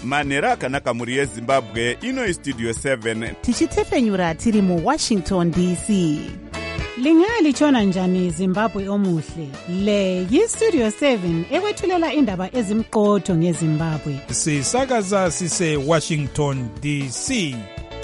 manhero akanaka mhuri yezimbabwe. Ino istudio 7 tichitefenyura tiri muWashington DC. Lingalitshona njani Zimbabwe omuhle? Le yiStudio 7 ekwethulela indaba ezimqotho ngeZimbabwe. Sisakaza sise Washington DC.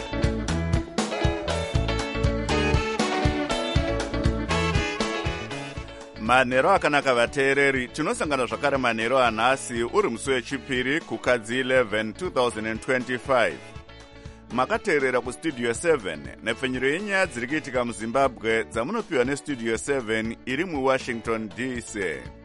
manhero akanaka vateereri, tinosangana zvakare manhero anhasi uri musi wechipiri kukadzi 11 2025. Makateerera kustudio 7 nepfenyuro yenyaya dziri kuitika muzimbabwe dzamunopiwa nestudio 7 iri muWashington DC.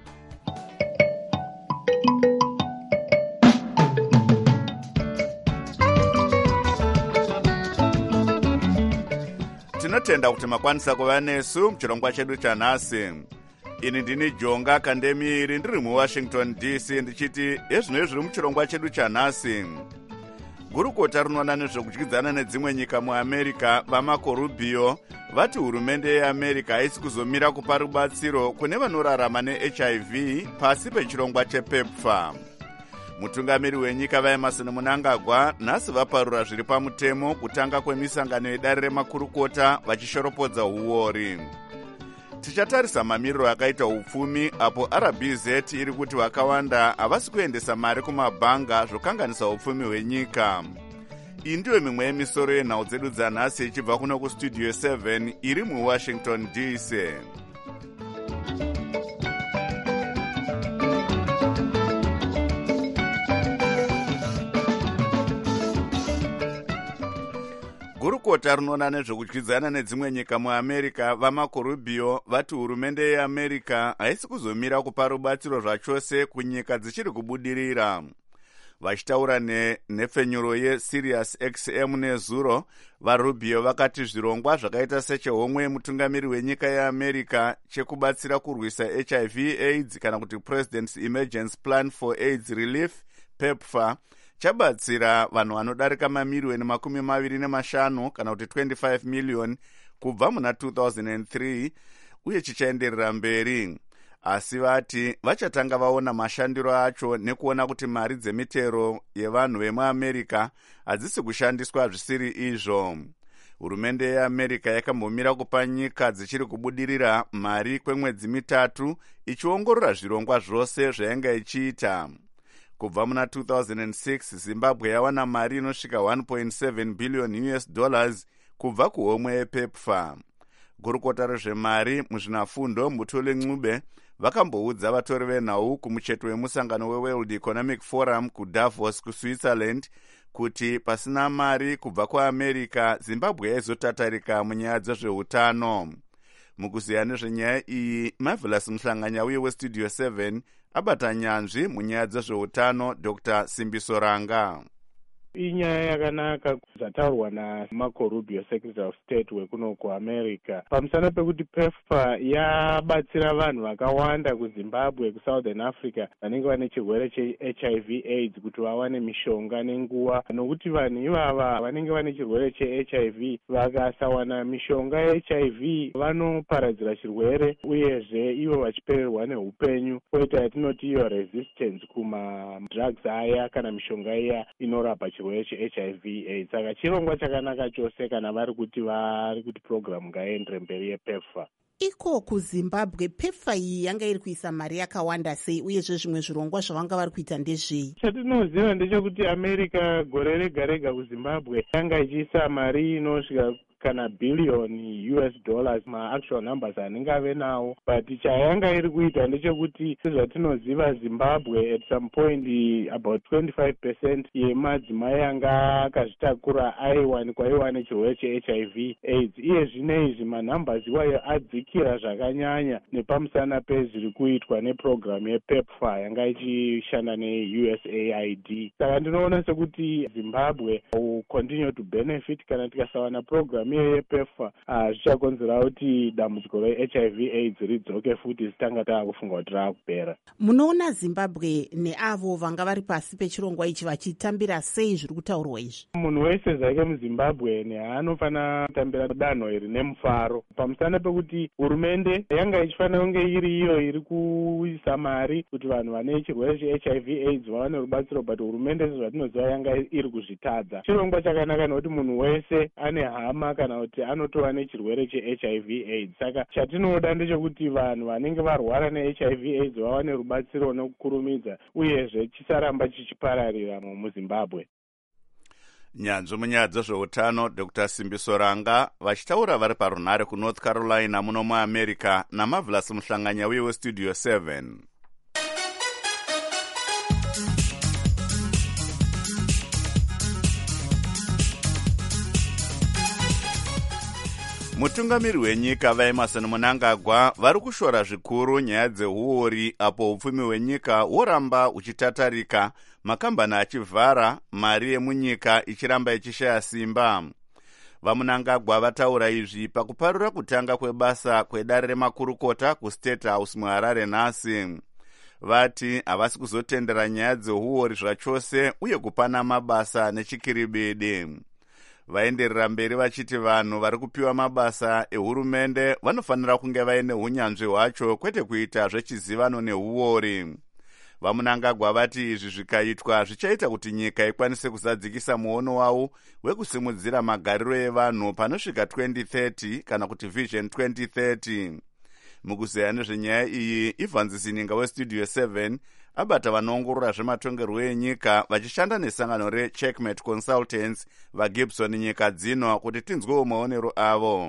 Tinotenda kuti makwanisa kuva nesu muchirongwa chedu chanhasi. Ini ndini Jonga Kandemiri ndiri muWashington DC ndichiti ezvino zviri muchirongwa chedu chanhasi. Gurukota rinoona nezvekudyidzana nedzimwe nyika muAmerica vaMarco Rubio vati hurumende yeAmerica haisi kuzomira kupa rubatsiro kune vanorarama neHIV pasi pechirongwa chepepfa. Mutungamiri wenyika vaEmerson Mnangagwa nhasi vaparura zviri pamutemo kutanga kwemisangano yedare remakurukota vachishoropodza uori. Tichatarisa mamiriro akaita upfumi apo RBZ iri kuti vakawanda havasi kuendesa mari kumabhanga zvokanganisa upfumi hwenyika. Iyi ndiyo mimwe yemisoro yenhau dzedu dzanhasi ichibva kuno kustudio 7 iri muWashington DC. Gurukota rinoona nezvekudyidzana nedzimwe nyika muAmerica vaMarco Rubio vati hurumende yeAmerica haisi kuzomira kupa rubatsiro zvachose kunyika dzichiri kubudirira. Vachitaura nepfenyuro yeSirius XM nezuro, vaRubio vakati zvirongwa zvakaita sechehomwe yemutungamiri wenyika yeAmerica chekubatsira kurwisa HIV/AIDS kana kuti President's Emergency Plan for AIDS Relief PEPFAR chabatsira vanhu vanodarika mamiriyoni 25 kana kuti 25 million kubva muna 2003 uye chichaenderera mberi. Asi vati vachatanga vaona mashandiro acho nekuona kuti mari dzemitero yevanhu vemuAmerica hadzisi kushandiswa zvisiri izvo. Hurumende yeAmerica yakambomira kupa nyika dzichiri kubudirira mari kwemwedzi 3 ichiongorora zvirongwa zvose zvainga ichiita. Kubva muna 2006 Zimbabwe yawana mari inosvika $1.7 billion kubva kuhomwe yepepfa. Gurukota rezvemari muzvinafundo Mutoli Ncube vakamboudza vatori venhau kumucheto wemusangano weWorld Economic Forum kuDavos kuSwitzerland kuti pasina mari kubva kuAmerica Zimbabwe yaizotatarika munyaya dzezveutano. Mukuziya nezvenyaya iyi Marvelous Mhlanganya uye weStudio 7 abata nyanzvi munyaya dzezveutano Dr. Simbiso Ranga. Inyaya yakanaka dzataurwa naMarco Rubio, Secretary of State wekuno kuAmerica, pamusana pekuti PEPFAR yabatsira vanhu vakawanda kuZimbabwe, kuSouthern Africa vanenge vane chirwere cheHIV/AIDS kuti vawane mishonga nenguva, nokuti vanhu ivava vanenge vane chirwere cheHIV vakasawana mishonga yeHIV vanoparadzira chirwere uyezve ivo vachipererwa neupenyu, kwoita yatinoti iyo resistance kumadrugs aya kana mishonga iya inorapa chirwere cheHIV/AIDS. Saka chirongwa chakanaka chose kana vari kuti program ngaendere mberi yePEPFAR. Iko kuZimbabwe PEPFAR iyi yanga iri kuisa mari yakawanda sei uyezve zvimwe zvirongwa zvavanga vari kuita ndezvei? Chatinoziva ndechekuti America gore rega rega kuZimbabwe yanga ichiisa mari inosvika kana billion $, ma-actual numbers anenge ave nawo, but chayanga iri kuita ndechekuti sezvatinoziva Zimbabwe at some point about 25% yemadzimai anga akazvitakura aiwanikwa nechirwere cheHIV/AIDS. Iye zvinezvi manumbers iwayo adzikira zvakanyanya nepamusana pezviri kuitwa neprogram yePEPFAR yanga ichishanda neUSAID. Saka ndinoona sekuti Zimbabwe will continue to benefit kana tikasawana program miyo yePEPFAR zvichakonzera kuti dambudziko reHIV AIDS ridzoke futi sitanga taakufunga kuti raakupera. Munoona Zimbabwe neavo vanga vari pasi pechirongwa ichi vachitambira sei zviri kutaurwa izvi? Munhu wese zvake muZimbabwe haanofanira kutambira danho iri nemufaro, pamusana pekuti hurumende yanga ichifanira kunge iri iyo iri kuisa mari kuti vanhu vane chirwere cheHIV AIDS vawane rubatsiro, but hurumende sezvatinoziva yanga iri kuzvitadza. Chirongwa chakanaka nekuti munhu wese ane hama kana kuti anotova nechirwere cheHIV AIDS. Saka chatinoda ndechekuti vanhu vanenge varwara neHIV AIDS vawane rubatsiro nokukurumidza, uyezve chisaramba chichipararira muZimbabwe. Nyanzvi munyaya dzezveutano Dr. Simbiso Ranga vachitaura vari parunhare kuNorth Carolina muno muAmerica naMarvelous Muhlanganya weStudio 7. Mutungamiri wenyika vaEmerson Mnangagwa vari kushora zvikuru nyaya dzehuori apo upfumi hwenyika hworamba huchitatarika, makambani achivhara, mari yemunyika ichiramba ichishaya simba. VaMnangagwa vataura izvi pakuparura kutanga kwebasa kwedare remakurukota kuState House muHarare nhasi. Vati havasi kuzotendera nyaya dzehuori zvachose uye kupana mabasa nechikiribidi. Vaenderera mberi vachiti vanhu vari kupiwa mabasa ehurumende vanofanira kunge vaine hunyanzvi hwacho, kwete kuita zvechizivano nehuori. VaMnangagwa vati izvi zvikaitwa zvichaita kuti nyika ikwanise kuzadzikisa muono wawo wekusimudzira magariro evanhu panosvika 2030 kana kuti Vision 2030. Mukuzeya nezvenyaya iyi, Evans Zininga weStudio 7 abata vanoongorora zvematongerwo enyika vachishanda nesangano reCheckmate Consultants vaGibson nyika dzino kuti tinzwewo maonero avo.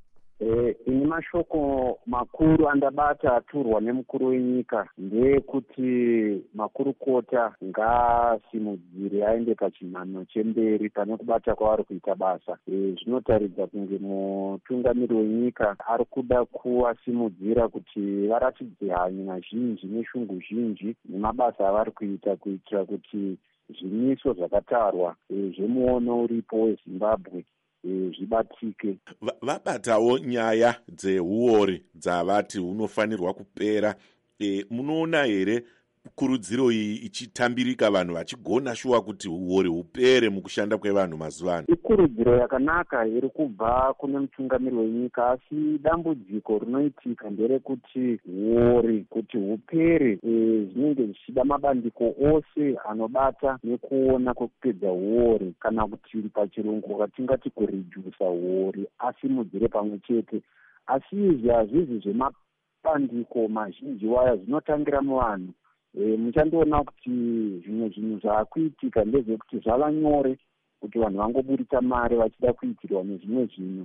Ini mashoko makuru andabata aturwa nemukuru wenyika ndeyekuti makurukota ngaasimudzire aende pachinhanho chemberi pane kubata kwavari kuita basa. Zvinotaridza kunge mutungamiri wenyika ari kuda kuasimudzira kuti varatidze hanya zhinji neshungu zhinji nemabasa avari kuita, kuitira kuti zvimiso zvakatarwa zvemuono uripo weZimbabwe zvibatike. Vabatawo nyaya dzehuori dzavati hunofanirwa kupera. Munoona here kurudziro iyi ichitambirika, vanhu vachigona shuwa kuti huori hupere mukushanda kwevanhu mazuva ano? Ikurudziro yakanaka iri kubva kune mutungamiri wenyika, asi dambudziko rinoitika nderekuti huori kuti hupere zvinenge zvichida mabandiko ose anobata nekuona kwekupedza huori, kana kuti pachirungu katingati kuredusa huori, asimudzire pamwe chete. Asi izvi hazvizi zvemabandiko mazhinji waya, zvinotangira muvanhu. Muchandoona kuti zvimwe zvinhu zvaakuitika ndezvekuti zvava nyore kuti vanhu vangoburitsa mari vachida kuitirwa nezvimwe zvinhu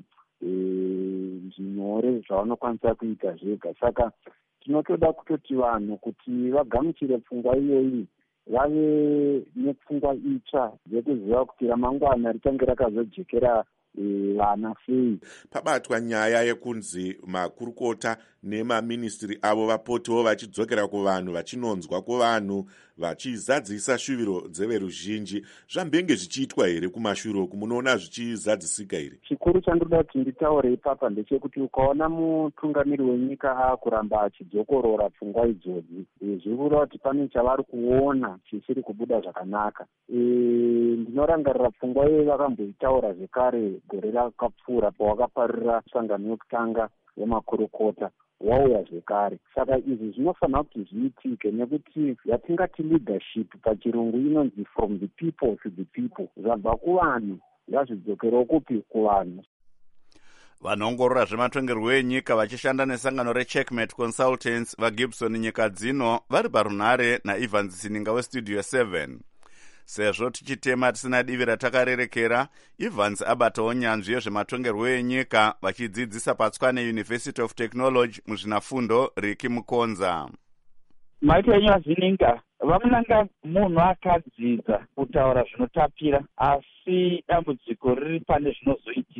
zvinyore zvavanokwanisa kuita zvega. Saka tinotoda kutoti vanhu kuti vagamuchire pfungwa iyoyi, vave nepfungwa itsva dzekuziva kuti ramangwana richange rakazojekera vana sei. Pabatwa nyaya yekunzi makurukota nemaministiri avo vapotewo vachidzokera kuvanhu, vachinonzwa kuvanhu, vachizadzisa shuviro dzeveruzhinji. Zvambenge zvichiitwa here kumashure uku? Munoona zvichizadzisika here? Chikuru chandoda kuti nditaure ipapa ndechekuti ukaona mutungamiri wenyika akuramba achidzokorora pfungwa idzodzi, zviri kureva kuti pane chavari kuona chisiri kubuda zvakanaka. Ndinorangarira pfungwa iyoyi vakamboitaura zvekare gore rakapfuura pawakaparira sangano yokutanga yemakurukota, wauya zvekare. Saka izvi zvinofanira kuti zviitike, nekuti yatingati leadership pachirungu inonzi from the people to the people. Zvabva kuvanhu ngazvidzokerewo kupi? Kuvanhu. Vanoongorora zvematongerwo enyika vachishanda nesangano reCheckmate Consultants vaGibson nyika dzino vari parunhare naEvans Zininga weStudio 7. Sezvo tichitema tisina divi ratakarerekera, Evans abatawo nyanzvi yezvematongerwo enyika vachidzidzisa paTswane University of Technology muzvinafundo Riki Mukonza. Maita yenyu Zininga, vamunanga munhu akadzidza kutaura zvinotapira, asi dambudziko riri pane zvinozoitika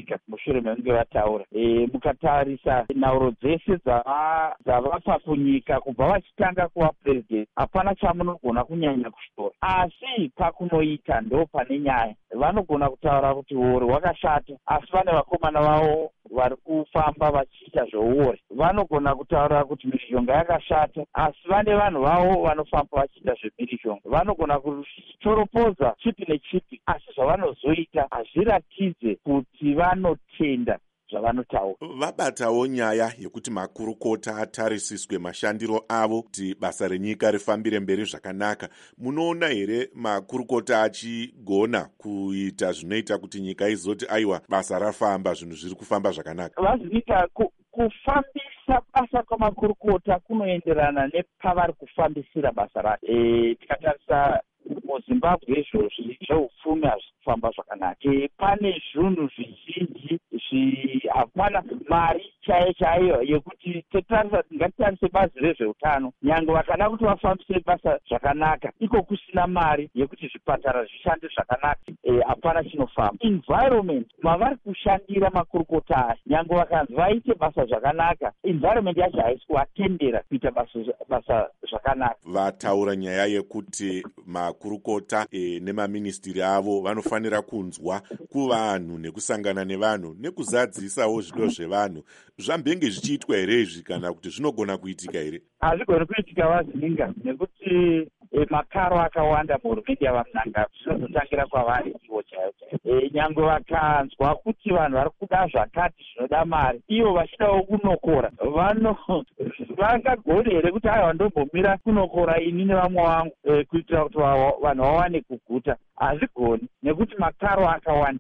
mushure mekunge vataura. Mukatarisa nhauro dzese dzavapa kunyika kubva vachitanga kuva president, hapana chamunogona kunyanya kushora. Asi pakunoita ndo pane nyaya. Vanogona kutaura kuti uori hwakashata, asi vane vakomana vavo vari kufamba vachiita zveuori. Vanogona kutaura kuti mhirizhonga yakashata, asi vane vanhu vavo vanofamba vachiita zvemhirizhonga. Vanogona kuchoropoza chipi nechipi, asi zvavanozoita hazviratidze kuti vanotenda zvavanotaura. Vabatawo nyaya yekuti makurukota atarisiswe mashandiro avo kuti basa renyika rifambire mberi zvakanaka. Munoona here makurukota achigona kuita zvinoita kuti nyika izoti aiwa basa rafamba, zvinhu zviri kufamba zvakanaka? Vazinika kufambisa basa kwamakurukota kunoenderana nepavari kufambisira basa racho. Tikatarisa muZimbabwe izvozvi zveupfumi hazvisi kufamba zvakanaka. Pane zvinhu zvizhinji hapana mari chaiyo yekuti ngatitarisa bazi rezveutano. Nyange vakada kuti vafambise basa zvakanaka, iko kusina mari yekuti zvipatara zvishande zvakanaka, hapana chinofamba. Environment mavari kushandira makurukota aya, nyange vakanzi vaite basa zvakanaka, environment yacho haisi kuvatendera kuita basa zvakanaka. Vataura nyaya yekuti makurukota nemaministiri avo vanofanira kunzwa kuvanhu nekusangana nevanhu nekuzadzisawo zvido zvevanhu. Zvambenge zvichiitwa here izvi kana kuti zvinogona kuitika here? Hazvigoni kuitika Vazininga, nekuti makaro akawanda muhurumende yavamunanga zvinozotangira kwavari ivo chaivo. Nyange vakanzwa kuti vanhu vari kuda zvakati zvinoda mari, ivo vachidawo kunokora, vangagone here kuti aiwa ndombomira kunokora ini nevamwe vangu kuitira kuti vanhu vawane kuguta? Hazvigoni, nekuti makaro akawanda.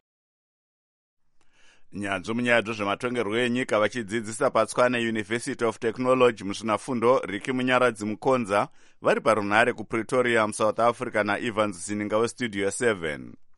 Nyanzvi munyaya dzezvematongerwo enyika vachidzidzisa paTswane University of Technology muzvinafundo Riki Munyaradzi Mukonza vari parunhare kuPretoria muSouth Africa naEvans Zininga weStudio 7.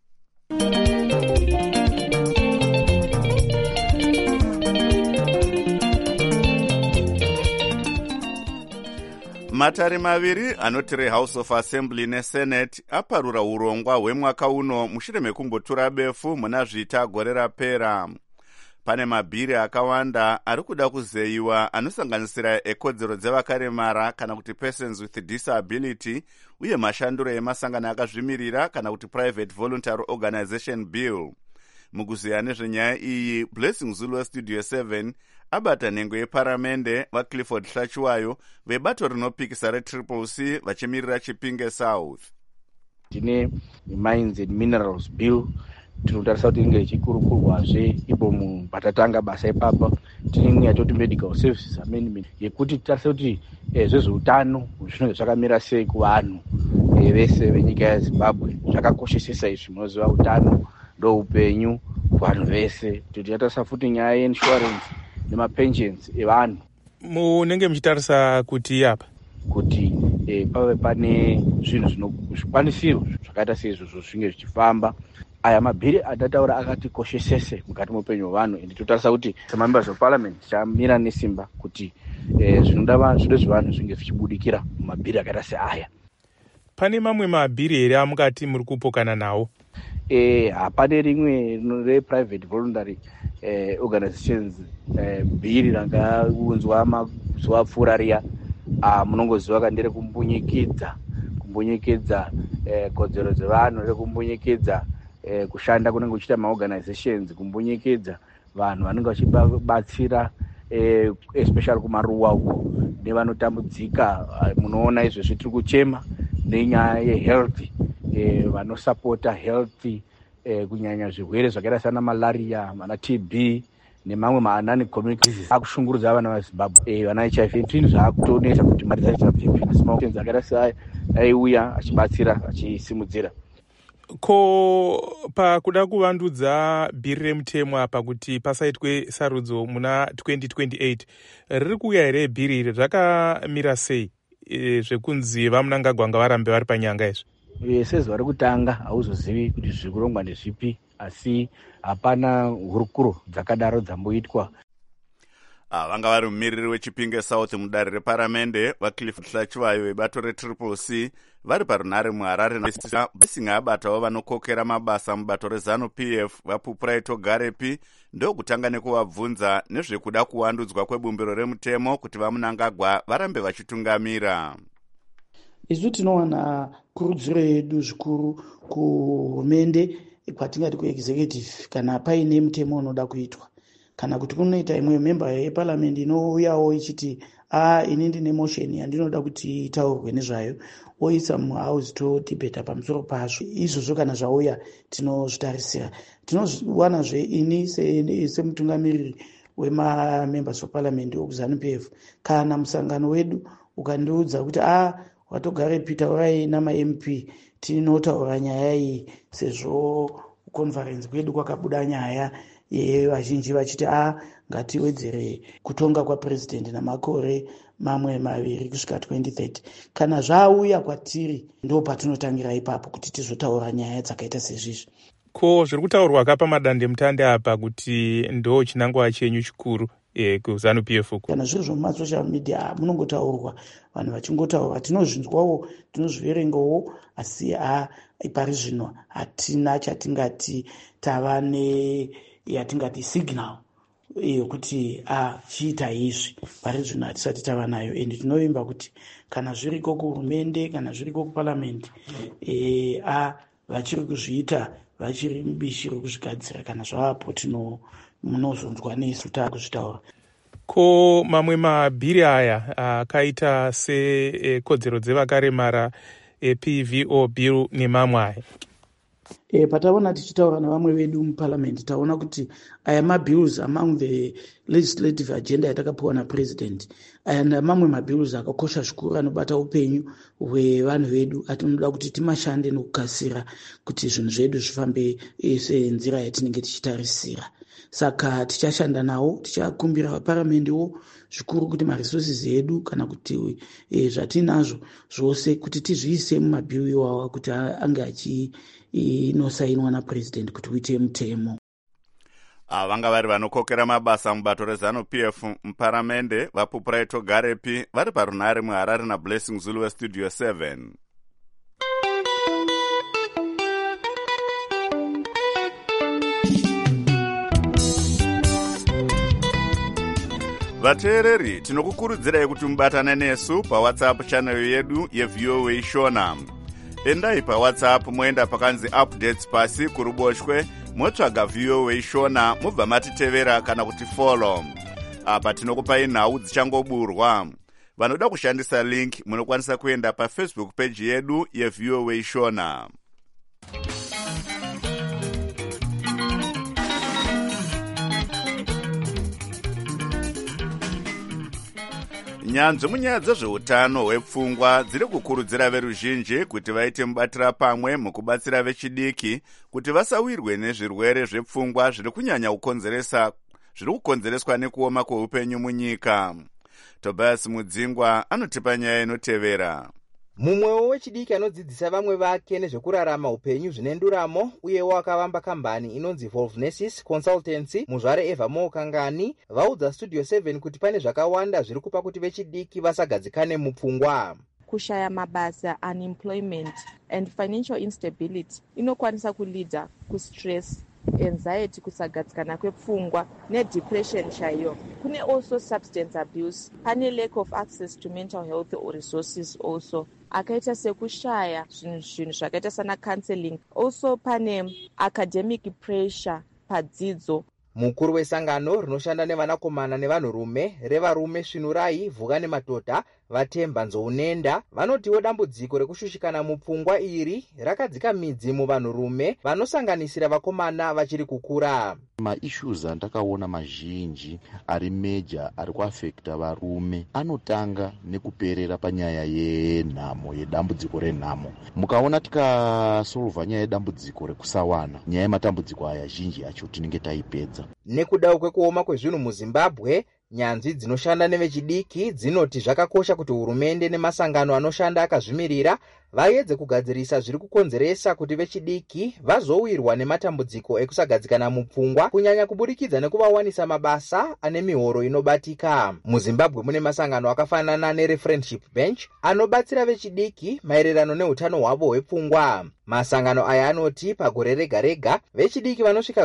Matare maviri anoti House of Assembly neSenate aparura urongwa hwemwaka uno mushure mekumbotura befu muna zvita gore rapera. Pane mabhiri akawanda ari kuda kuzeyiwa anosanganisira ekodzero dzevakaremara kana kuti persons with disability, uye mashanduro emasangano akazvimirira kana kuti private voluntary organization bill. Mukuzeya nezvenyaya iyi, Blessing Zulu Studio 7 abata nhengo yeparamende vaClifford Hlachiwayo vebato rinopikisa reCCC vachimirira Chipinge South. Tine Mines and Minerals Bill tinotarisa kuti inge ichikurukurwazve ipo patatanga basa ipapa. Tine imwe yatoti Medical Services Amendment yekuti titarisa kuti zvezveutano zvinenge zvakamira sei kuvanhu vese venyika yeZimbabwe. Zvakakoshesesa izvi, munoziva utano ndoupenyu kuvanhu vese. Tinotarisa futi nyaya yeinsurance nemapensions evanhu. Munenge muchitarisa kuti apa kuti pave pane zvinhu zvikwanisiro zvakaita seizvozvo zvinge zvichifamba. Aya mabhiri atataura akatikoshesese mukati muupenyu hwevanhu, ende totarisa kuti semembers of parliament tichamira nesimba kuti zvido zvevanhu zvinge zvichibudikira mumabhiri akaita seaya. Pane mamwe mabhiri here amukati muri kupokana nawo? Hapane rimwe reprivate voluntary organizations bhiri rangaunzwa mazuva apfuura riya. Munongoziva kandire kumbunyikidza kodzero dzevanhu, rekumbunyikidza kushanda kunenge kuchiita maorganizations, kumbunyikidza vanhu vanenge vachibatsira especially kumaruwa uko nevanotambudzika. Munoona izvezvi tiri kuchema nenyaya yehealth, vanosapota health kunyanya zvirwere zvakaita sana malaria, mana TB nemamwe maanani communities akushungurudza vana vaZimbabwe. Vana HIV twini zvaakutonesa kuti mari dzacho dzabvepi, asi maorganizations akaita seaya aiuya achibatsira achisimudzira. Ko pakuda kuvandudza bhiri remutemo apa kuti pasaitwe sarudzo muna 2028 riri kuuya here bhiri iri? Zvakamira sei zvekunzi vamunangagwanga varambe vari panyanga izvi? Sezuva rekutanga hauzozivi kuti zviri kurongwa ndezvipi, asi hapana hurukuro dzakadaro dzamboitwa. vanga vari mumiriri weChipinge South mudare reparamende vaClifford Hlachivayo vebato reTriple C vari parunhare muHarare. Blessing abatawo vanokokera mabasa mubato reZANU-PF vaPupurai Togarepi ndokutanga nekuvabvunza nezvekuda kuwandudzwa kwebumbiro remutemo kuti vaMunangagwa varambe vachitungamira. Isu tinowana kurudziro yedu zvikuru kuhurumende kwatingati kuexecutive kana paine mutemo unoda kuitwa, kana kuti kunoita imwe member yeparliament inouyawo ichiti ini ndine motion yandinoda kuti itaurwe nezvayo, oisa muhouse todebata pamusoro pazvo. Izvozvo kana zvauya tinozvitarisira. Tinowanazve ini semutungamiriri wemamembers of parliament okuZANU-PF, kana musangano wedu ukandiudza kuti watogare Peter urai nama-MP tinotaura nyaya iyi, sezvo conference kwedu kwakabuda nyaya vazhinji vachiti ngatiwedzere kutonga kwapresident namakore mamwe 2 kusvika 2030. Kana zvauya kwatiri ndo patinotangira ipapo kuti tizotaura nyaya dzakaita sezvizvi. Ko zviri kutaurwa kapa madande mutande apa kuti ndo chinangwa chenyu chikuru kuZANU-PF uko? Kana zviro zvemumasocial media munongotaurwa, vanhu vachingotaura, tinozvinzwawo, tinozviverengawo, asi pari zvino hatina chatingati tava yatingati signal yokuti chiita izvi. Pari zvino hatisati tava nayo, ende tinovimba kuti kana zviriko kuhurumende kana zviriko kuparliament vachiri kuzviita vachiri mubishi rekuzvigadzira. Kana zvavapo munozonzwa nesu taakuzvitaura. Ko mamwe mabhiri aya akaita sekodzero dzevakaremara PVO bill nemamwe aya, pataona tichitaura navamwe vedu muparliament taona kuti aya mabills among the legislative agenda yatakapiwa napresident, aya ndamamwe mabills akakosha zvikuru anobata upenyu hwevanhu vedu. atinoda kuti timashande nokukasira kuti zvinhu zvedu zvifambe senzira yatinenge tichitarisira. Saka tichashanda nawo, tichakumbira vaparamendiwo zvikuru kuti maresources edu kana kuti zvatinazvo zvose kuti tizviise mumabhill iwawa kuti ange achinosainwa napresident kuti uite mutemo. Vanga vari vanokokera mabasa mubato reZANU-PF muparamende vaPupurai Togarepi vari parunhare muHarare naBlessing Zulu weStudio 7. Vateereri, tinokukurudzirai kuti mubatane nesu paWhatsApp channel yedu yeVOA Shona. Endai paWhatsApp moenda pakanzi updates pasi kuruboshwe, motsvaga VOA Shona, mubva matitevera kana kuti follow. Apa tinokupai nhau dzichangoburwa. Vanoda kushandisa link munokwanisa kuenda paFacebook page yedu yeVOA Shona. Nyanzvi munyaya dzezveutano hwepfungwa dziri kukurudzira veruzhinji kuti vaite mubatira pamwe mukubatsira vechidiki kuti vasawirwe nezvirwere zvepfungwa zviri kunyanya kukonzereswa nekuoma kweupenyu munyika. Tobias Mudzingwa anotipa nyaya inotevera. Mumwewo wechidiki anodzidzisa vamwe vake nezvekurarama upenyu zvinenduramo uyewo akavamba kambani inonzi Volvnesis Consultancy, muzvare Eva Mokangani vaudza Studio 7 kuti pane zvakawanda zviri kupa kuti vechidiki vasagadzikane mupfungwa. Kushaya mabasa, unemployment and financial instability inokwanisa kulida kustress, anxiety, kusagadzikana kwepfungwa nedepression chaiyo. Kune also substance abuse, pane lack of access to mental health or resources also. Akaita sekushaya zvinhu zvakaita sana counseling. Also pane academic pressure padzidzo. Mukuru wesangano rinoshanda nevanakomana nevanhurume revarume Svinurai Vuka nemadhodha Vatemba Nzounenda vanotiwo dambudziko rekushushikana mupfungwa iri rakadzika midzi muvanhurume vanosanganisira vakomana vachiri kukura. Maissues andakaona mazhinji ari meja ari kuafekta varume anotanga nekuperera panyaya yenhamo, yedambudziko renhamo. Mukaona tikasolva nyaya yedambudziko rekusawana, nyaya yematambudziko aya zhinji yacho tinenge taipedza. Nekudawo kwekuoma kwezvinhu muZimbabwe, Nyanzvi dzinoshanda nevechidiki dzinoti zvakakosha kuti hurumende nemasangano anoshanda akazvimirira vaedze kugadzirisa zviri kukonzeresa kuti vechidiki vazowirwa nematambudziko ekusagadzikana mupfungwa, kunyanya kuburikidza nekuvawanisa mabasa ane mihoro inobatika. MuZimbabwe mune masangano akafanana neRefriendship Bench anobatsira vechidiki maererano neutano hwavo hwepfungwa. Masangano aya anoti pagore rega rega vechidiki vanosvika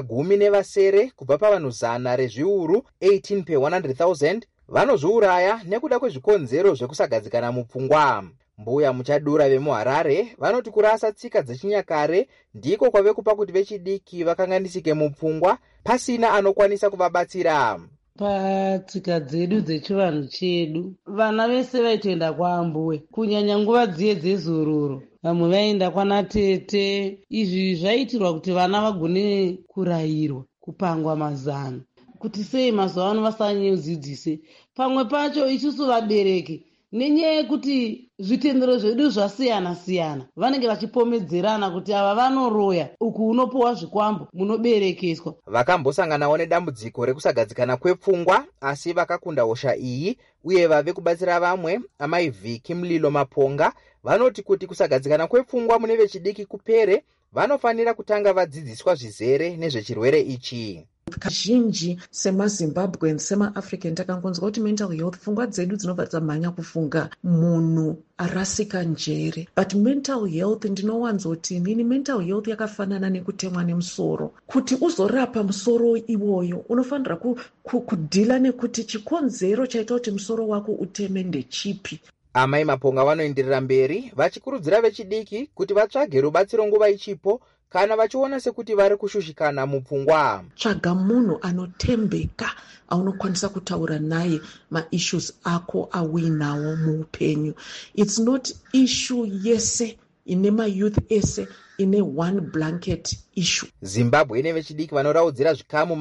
10 kubva pavanhu 100 rezviuru 18 per 100,000 vanozviuraya nekuda kwezvikonzero zvekusagadzikana mupfungwa. Mbuya Muchadura vemuHarare vanoti kurasa tsika dzechinyakare ndiko kwave kupa kuti vechidiki vakanganisike mupfungwa pasina anokwanisa kuvabatsira. Patsika dzedu dzechivanhu chedu vana vese vaitoenda kwaambuwe, kunyanya nguva dziye dzezororo vamwe vaenda kwana tete. Izvi zvaitirwa kuti vana vagone kurayirwa, kupangwa mazano kuti sei mazuva ano vasanyodzidzise. Pamwe pacho isusu vabereki nenyaya yekuti zvitendero zvedu zvasiyana siyana vanenge vachipomedzerana kuti ava vanoroya, uku unopuwa zvikwambo, munoberekeswa. Vakambosanganawo nedambudziko rekusagadzikana kwepfungwa asi vakakunda hosha iyi uye vave kubatsira vamwe. Amai Viki Mlilo Maponga vanoti kuti kusagadzikana kwepfungwa mune vechidiki kupere vanofanira kutanga vadzidziswa zvizere nezvechirwere ichi. Kazhinji semaZimbabweans semaAfrican takangonzwa kuti mental health, pfungwa dzedu dzinobva dzamhanya kufunga munhu arasika njere. But mental health ndinowanzoti inini mental health yakafanana nekutemwa nemusoro. Kuti uzorapa musoro iwoyo unofanira kudhila nekuti chikonzero chaita kuti musoro wako uteme ndechipi. Amai Maponga vanoenderera mberi vachikurudzira vechidiki kuti vatsvage rubatsiro nguva ichipo kana vachiona sekuti vari kushushikana mupfungwa. Tsvaga munhu anotembeka aunokwanisa kutaura naye maissues ako awinawo muupenyu. It's not issue yese ine mayouth ese ine one blanket issue. Zimbabwe ine vechidiki vanoraudzira zvikamu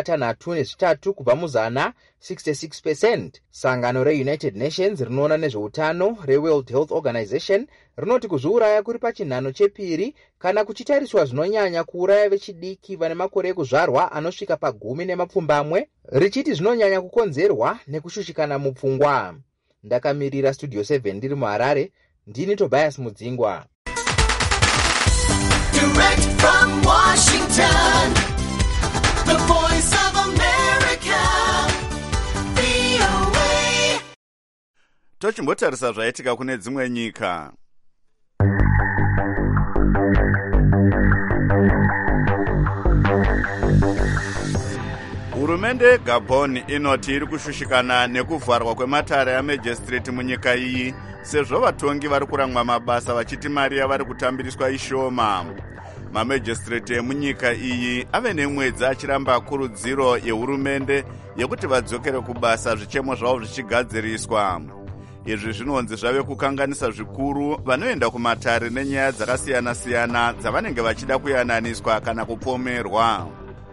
63 kubva muzana 66%. Sangano reUnited Nations rinoona nezveutano reWorld Health Organization rinoti kuzviuraya kuri pachinhano chepiri kana kuchitariswa zvinonyanya kuuraya vechidiki vane makore ekuzvarwa anosvika pa10 richiti zvinonyanya kukonzerwa nekushushikana mupfungwa. Ndakamirira Studio 7 ndiri muHarare, ndini Tobias Mudzingwa. Direct from Washington, the voice of America, VOA. Tochimbotarisa zvaitika kune dzimwe nyika. Hurumende yeGabon inoti iri kushushikana nekuvharwa kwematare amajistrate munyika iyi sezvo vatongi vari kuramwa mabasa vachiti mari yavari kutambiriswa ishoma. Mamajistrate emunyika iyi ave nemwedzi achiramba kurudziro yehurumende yekuti vadzokere kubasa zvichemo zvavo zvichigadziriswa. Izvi zvinonzi zvave kukanganisa zvikuru vanoenda kumatare nenyaya dzakasiyana siyana dzavanenge vachida kuyananiswa kana kupomerwa.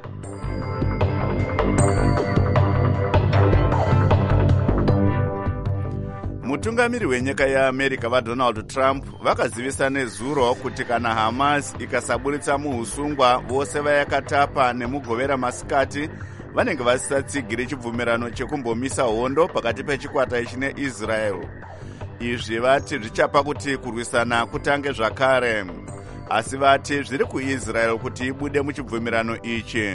Mutungamiri wenyika yeAmerica vaDonald Trump vakazivisa nezuro kuti kana Hamas ikasaburitsa muusungwa vose vayakatapa nemugovera masikati vanenge vasisatsigiri chibvumirano chekumbomisa hondo pakati pechikwata ichi neIsrael. Izvi vati zvichapa kuti kurwisana kutange zvakare, asi vati zviri kuIsrael kuti ibude muchibvumirano ichi.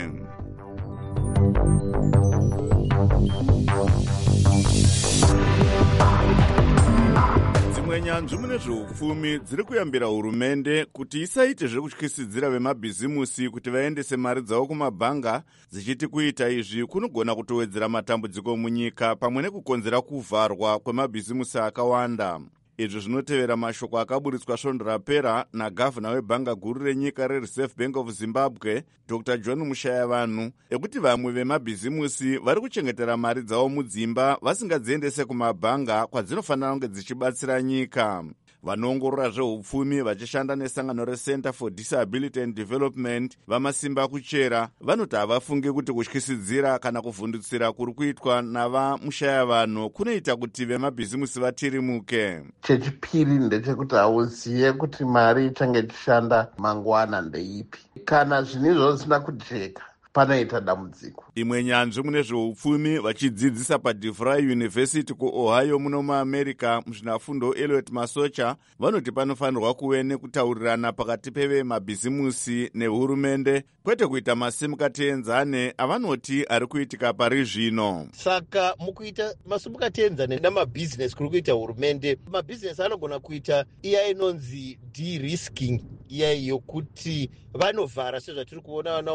Dzimwe nyanzvi mune zveupfumi dziri kuyambira hurumende kuti isaite zvekutyisidzira vemabhizimusi kuti vaendese mari dzavo kumabhanga, dzichiti kuita izvi kunogona kutowedzera matambudziko munyika pamwe nekukonzera kuvharwa kwemabhizimusi akawanda. Izvi zvinotevera mashoko akaburitswa svondo rapera nagavhana webhanga guru renyika reReserve Bank of Zimbabwe, Dr. John Mushayavanhu, ekuti vamwe vemabhizimusi vari kuchengetera mari dzavo mudzimba vasingadziendese kumabhanga kwadzinofanira kunge dzichibatsira nyika. Vanoongorora zveupfumi vachishanda nesangano reCenter for Disability and Development vamasimba kuchera vanoti havafungi kuti kutyisidzira kana kuvhundutsira kuri kuitwa navamushayavanhu kunoita kuti vemabhizimusi vatirimuke. Chechipiri ndechekuti hauziye kuti mari ichange ichishanda mangwana ndeipi. Kana zvinizvo zvisina kujeka panoita dambudziko. Imwe nyanzvi mune zveupfumi vachidzidzisa paDeVry University kuOhio muno muAmerica muzvinafundo Elliot Masocha vanoti panofanirwa kuve nekutaurirana pakati pevemabhizimusi nehurumende kwete kuita masimukati enzane avanoti ari kuitika pari zvino. Saka mukuita masimukati enzane namabhizinesi kuri kuita hurumende, mabhizinesi anogona kuita iya inonzi de-risking, iya yokuti vanovhara sezvatiri kuona vana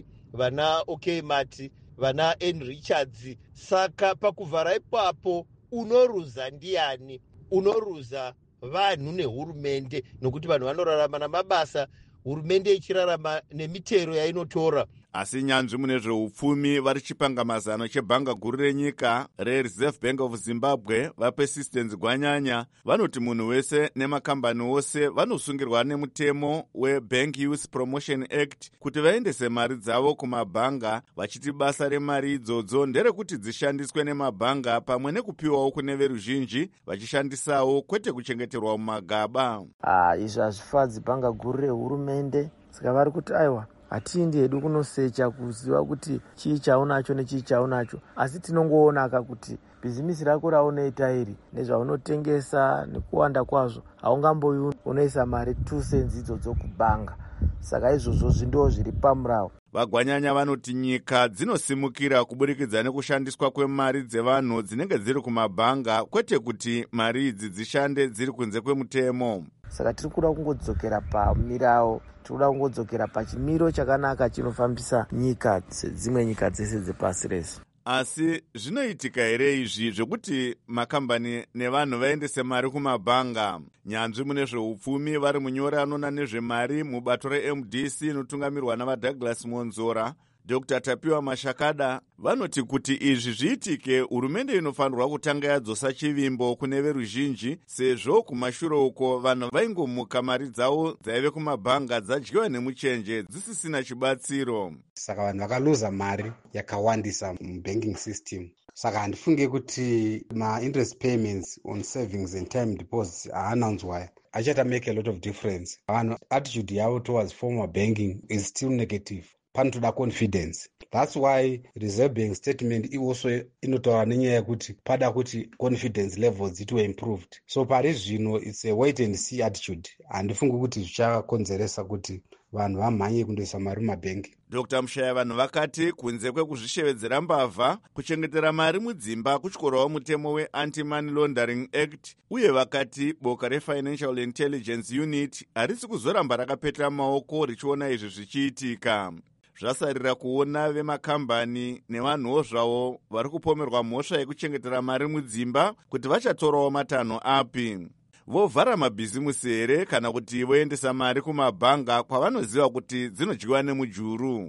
vana Mati, vana N Richards. Saka pakuvhara ipapo unoruza ndiani? Unoruza vanhu nehurumende, nokuti vanhu vanorarama namabasa, hurumende ichirarama nemitero yainotora. Asi nyanzvi mune zveupfumi vari chipangamazano chebhanga guru renyika reReserve Bank of Zimbabwe vaPersistence Gwanyanya vanoti munhu wese nemakambani ose vanosungirwa nemutemo weBank Youth Promotion Act kuti vaendese mari dzavo kumabhanga, vachiti basa remari idzodzo nderekuti dzishandiswe nemabhanga pamwe nekupiwawo kune veruzhinji vachishandisawo kwete kuchengeterwa mumagaba. Izvi hazvifadzi bhanga guru rehurumende, saka vari kuti aiwa hatiendi hedu kunosecha kuziva kuti chii chaunacho nechii chaunacho, asi tinongoonaka kuti bhizimisi rako raunoita iri nezvaunotengesa nekuwanda kwazvo haungamboyi unoisa mari 2 cents idzodzo kubhanga. Saka izvozvo zvindo zviri pamurawo. Vagwanyanya vanoti nyika dzinosimukira kuburikidza nekushandiswa kwemari dzevanhu dzinenge dziri kumabhanga kwete kuti mari idzi dzishande dziri kunze kwemutemo. Saka tiri kuda kungodzokera pamirawo, tiri kungodzokera pachimiro chakanaka chinofambisa nyika dzimwe nyika dzese dzepasi rese. Asi zvinoitika here izvi zvekuti makambani nevanhu vaendese mari kumabhanga? Nyanzvi mune zveupfumi vari munyori anona nezvemari mubato reMDC inotungamirwa navaDouglas Monzora, Dr. Tapiwa Mashakada vanoti kuti izvi zviitike hurumende inofanirwa kutanga yadzosa chivimbo kune veruzhinji, sezvo kumashure uko vanhu vaingomuka mari dzavo dzaive kumabhanga dzadyiwa nemuchenje dzisisina chibatsiro. Saka vanhu vakaluza mari yakawandisa mubanking system. Saka handifunge kuti ma-interest payments on savings and time deposits haananzwa achaita make a lot of difference. Vanhu attitude yavo towards formal banking is still negative. Panotoda confidence. That's why Reserve Bank statement also inotaura nenyaya yekuti pada kuti confidence levels it were improved. So pari zvino it's a wait and see attitude. Handifungi kuti zvichakonzeresa kuti vanhu vamhanye kundoisa mari mumabhengi. Dr. Mushaya vanhu vakati kunze kwekuzvishevedzera mbavha, kuchengetera mari mudzimba kuchikorawo mutemo we-Anti-Money Laundering Act, uye vakati boka reFinancial Intelligence Unit harisi kuzoramba rakapetera maoko richiona izvi zvichiitika. Zvasarira kuona vemakambani nevanhuwo zvavo vari kupomerwa mhosva yekuchengetera mari mudzimba kuti vachatorawo matanho api. Vovhara mabhizimusi here kana kuti voendesa mari kumabhanga kwavanoziva kuti dzinodyiwa nemujuru?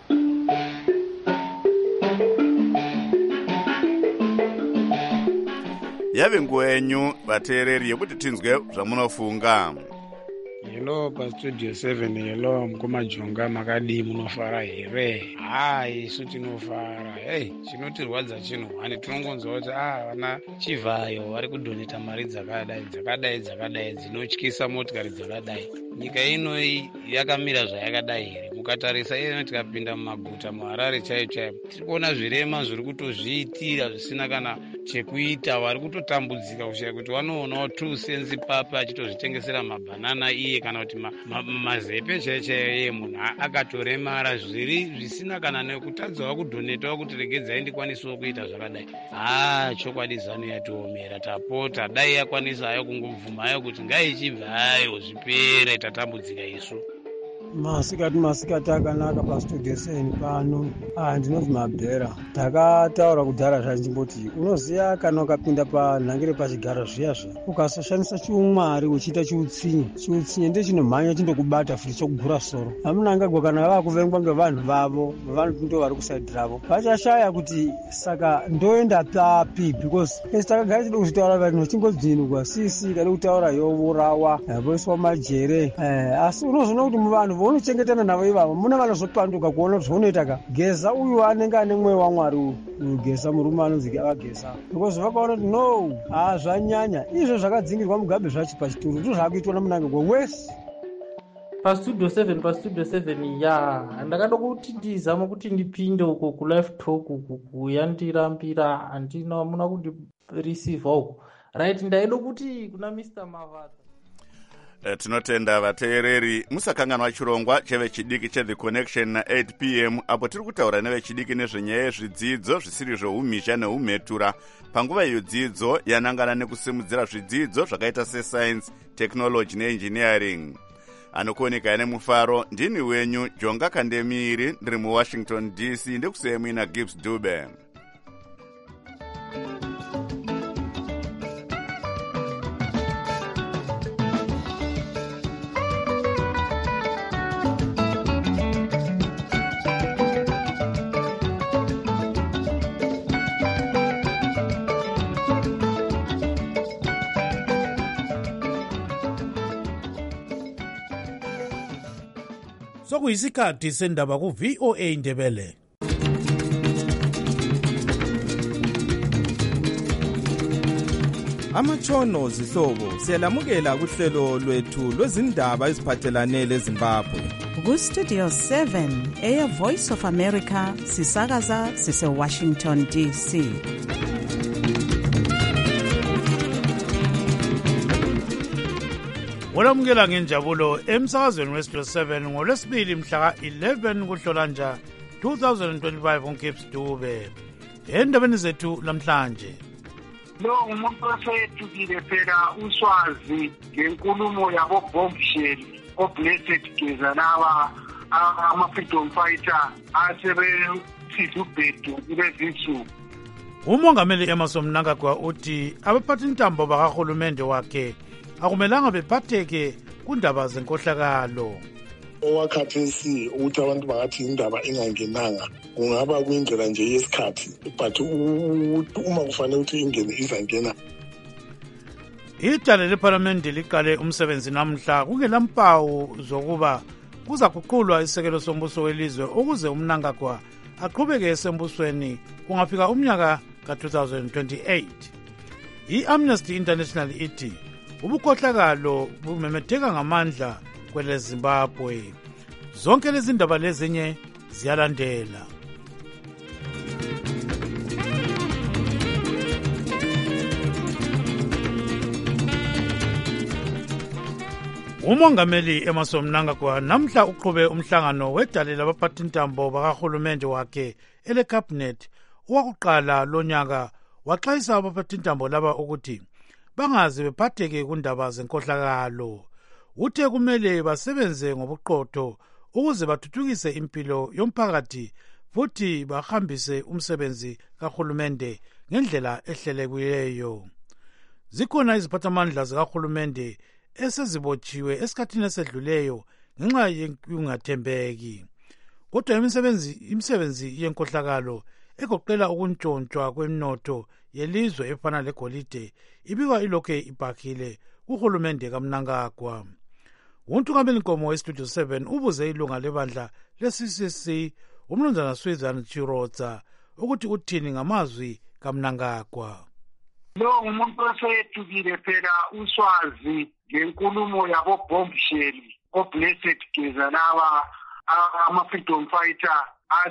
Yave nguva yenyu vateereri yekuti tinzwe zvamunofunga. Hello pastudio 7. Hello mkomajonga makadi munofara here? Isu tinofara. Chinotirwadza chino hani tinongonzwa kuti vana Chivhayo vari kudhoneta mari dzakadai dzinotyisa motikari dzakadai. Nyika ino yakamira zvayakadai here? Mukatarisa ino tikapinda mumaguta muHarare chaiyo tiri kuona zvirema zviri kutozviitira zvisina kana chekuita, vari kutotambudzika kushaye kuti vanoonawo 2 cents papa achitozvitengesera mabhanana iye kana kuti mazepe chaiyo munhu akatoremara zvisina kana nekutadzawo kudhonetawo kuti regedzai ndikwanisawo kuita zvakadai. Chokwadi zano yatiomera, tapota dai yakwanisa hayo kungobvuma hayo kuti ngaichibva hayo zvipere, tatambudzika isu. Masikati akanaka pastudio 7 pano. Ndinonzi Mabhera. Takataura kudhara zvanjimboti unoziya kana ukapinda panhangire pachigaro zviya ukasashandisa chiumwari uchiita chiutsinye ndechinomhanya chindokubata futi chokugura soro. Hamunangagwa kana vakuvengwa ngevanhu vavo ndo vari kusaidhi ravo vachashaya kuti saka ndoenda papi, because esi takagara tida kuzvitaura vanhu vachingodzinugwa sisi kada kutaura yourawa voiswa majere. Asi unozoona kuti muvanhu vounochengetana navo ivavo muna vanozopanduka kuona kuti zvaunoita ka geza uyu anenge ane mweya waMwari uyu geza murume anonzi avageza, because vakaona kuti no zvanyanya izvo zvakadzingirwa mugabe zvachi pachituru ndo zvaakuitwa namunangagwa wese. pastudio 7 ya ndakada kuti ndizama kuti ndipinde uko kulive talk uku kuya ndirambira handina amuna kundireceiva uko right. ndaida kuti kuna Mr. Mavata tinotenda vateereri musakanganwa chirongwa chevechidiki cheThe Connection na 8 p.m. apo tiri kutaura nevechidiki nezvenyaya yezvidzidzo zvisiri zveumisha neumhetura panguva iyo dzidzo yanangana nekusimudzira zvidzidzo zvakaita seScience, Technology neEngineering. Anokuoneka nemufaro ndini wenyu Jonga Kandemiri, ndiri muWashington DC, ndikusiyemwi naGibbs Dube. Sokuyisikhathi sendaba ku-VOA Indebele. Amatshono zihlobo siyalamukela kuhlelo lwethu lwezindaba eziphathelane leZimbabwe. Ku-Studio 7 eya Voice of America sisakaza sise-Washington DC. Olamukela ngenjabulo emsakazweni weStudio 7 ngolwesibili mhla ka-11 kuHlolanja 2025 uGibbs Dube. Endabeni zethu namhlanje. Lo umuntu oseyetukile phela uswazi ngenkulumo yabo bombshell oblessed geza lawa ama-freedom fighter asebesizubhedu kulezinsuku. Umongameli Emmerson Mnangagwa uthi abaphathintambo bakahulumende wakhe akumelanga bephatheke kundaba zenkohlakalo. Owakhathesi ukuthi abantu bangathi indaba ingangenanga kungaba kuyindlela nje yesikhathi, but uma kufanele ukuthi ingene izangena. Idale leParliament liqale umsebenzi namhla kungelampawu zokuba kuza kuqulwa isekelo sombuso welizwe ukuze uMnangagwa aqhubeke esembusweni kungafika umnyaka ka-2028. I-Amnesty International ithi ubukhohlakalo bumemetheka ngamandla kwele Zimbabwe. Zonke lezi ndaba lezinye ziyalandela. Umongameli Emmerson Mnangagwa namhla uqhube umhlangano wedale labaphathintambo bakahulumende wakhe ele-cabinet owakuqala lonyaka waxwayisa abaphathintambo laba ukuthi bangaze bephatheke kundaba zenkohlakalo. Uthe kumele basebenze ngobuqotho ukuze bathuthukise impilo yomphakathi futhi bahambise umsebenzi kahulumende ngendlela ehlelekileyo. Zikhona iziphathamandla zikahulumende esezibotshiwe esikhathini esedluleyo ngenxa yokungathembeki. Kodwa imisebenzi yenkohlakalo egoqela ukuntshontshwa kwemnotho yelizwe efana legolide ibikwa ilokhe ibhakile kuhulumende kaMnangagwa. Untungameli Nkomo weStudio 7 ubuze ilunga lebandla le-CCC umnumzana Swezani Chirodza ukuthi uthini ngamazwi kaMnangagwa. Lo umuntu oseyetukile phela uswazi ngenkulumo yabo bombshell oblessed geza lawa ama-freedom fighter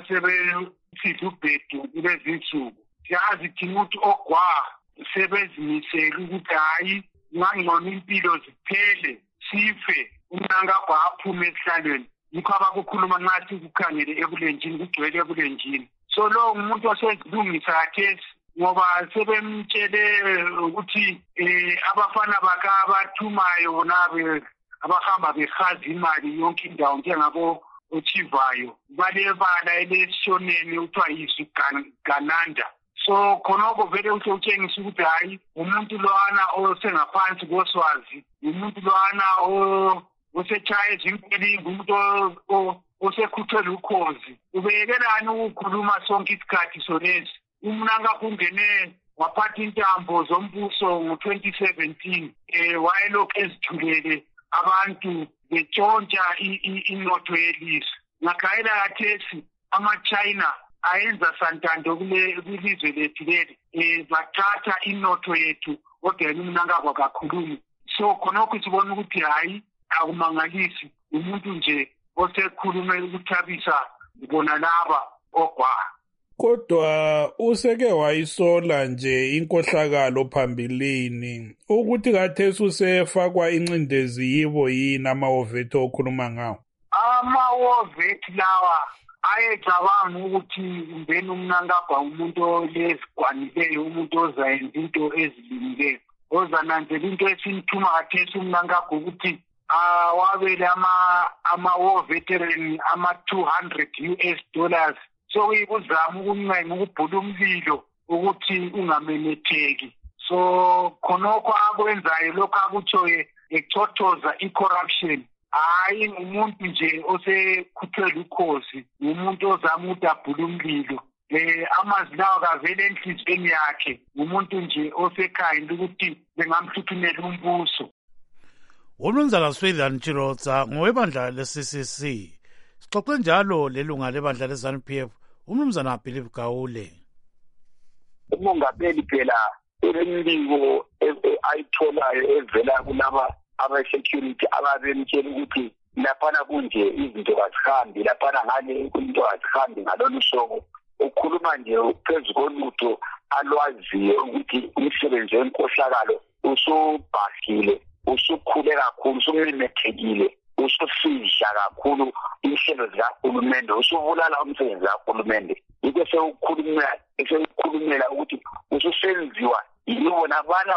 asebesizubhedu kulezinsuku. Siyazi thina ukuthi ogwa sebezimisele ukuthi hayi ngangcono impilo ziphele sife uMnangagwa aphume esihlalweni. Yikho abakukhuluma nxa sikukhangele ebulenjini kugcwele ebulenjini. So lo umuntu osezilungisa kathesi ngoba sebemtshele ukuthi abafana bakhe abathumayo bona abahamba behaza imali yonke indawo njengabo ochivayo balebala elesishoneni kuthiwa yizwi Gananda. So khonoko vele utshengisa ukuthi hayi umuntu lowana osengaphansi koswazi, umuntu lowana osetshaya ezinkwelingi, umuntu osekhuthele ukhozi. Ubekelani ukukhuluma sonke isikhathi sonesi? uMnangagwa ungene waphatha intambo zombuso ngo-2017 wayelokhu ezithulele abantu betshontsha inotho yelizwe. Ngakhayela kathesi ama-China ayenza santando kulizwe lethu leli bathatha inotho yethu kodwa yena uMnangagwa kakhulumi. So khonokho sibona ukuthi hayi akumangalisi umuntu nje osekhulume ukuthabisa bona laba ogwara. Kodwa useke wayisola nje inkohlakalo phambilini ukuthi khathesi usefakwa incindezi yibo yini amawovethi okhuluma ngawo. Amawovethi lawa ayecabanga ukuthi umbeni uMnangagwa umuntu olezigwanileyo, umuntu ozayenza into ezilungileyo, ozananzela into esinithuma khathesi uMnangagwa ukuthi wabele ama-war veteran ama-$200. So uyikuzama ukuncenga ukubhula umlilo ukuthi ungamemetheki. So khonokho akwenzayo lokho akutshoye echothoza i-corruption. Hayi umuntu nje osekhuthwele ukhozi, umuntu ozama ukuthi abhule umlilo. Amazwi lawo kavele enhliziyweni yakhe, umuntu nje osekhayini ukuthi bengamhluthumela umbuso. Umnumzana Swithan Chirotsa ngowebandla le-CCC. Sixoxe njalo lelunga lebandla le-ZANU-PF umnumzana Philip Gawule. Umongameli phela ulemibiko ayitholayo evela kulaba aba-security ababemtshela ukuthi laphana kunje izinto kazihambi, laphana ngale into kazihambi ngalolu hlobo. Ukhuluma nje phezu kolutho alwaziyo ukuthi umsebenzi wenkohlakalo usubhahile, usukhule kakhulu, usumemethekile, usufisha kakhulu inhlelo zikahulumende, usubulala umsebenzi kahulumende. Yikho sewukhulumela ukuthi ususenziwa yibo nabana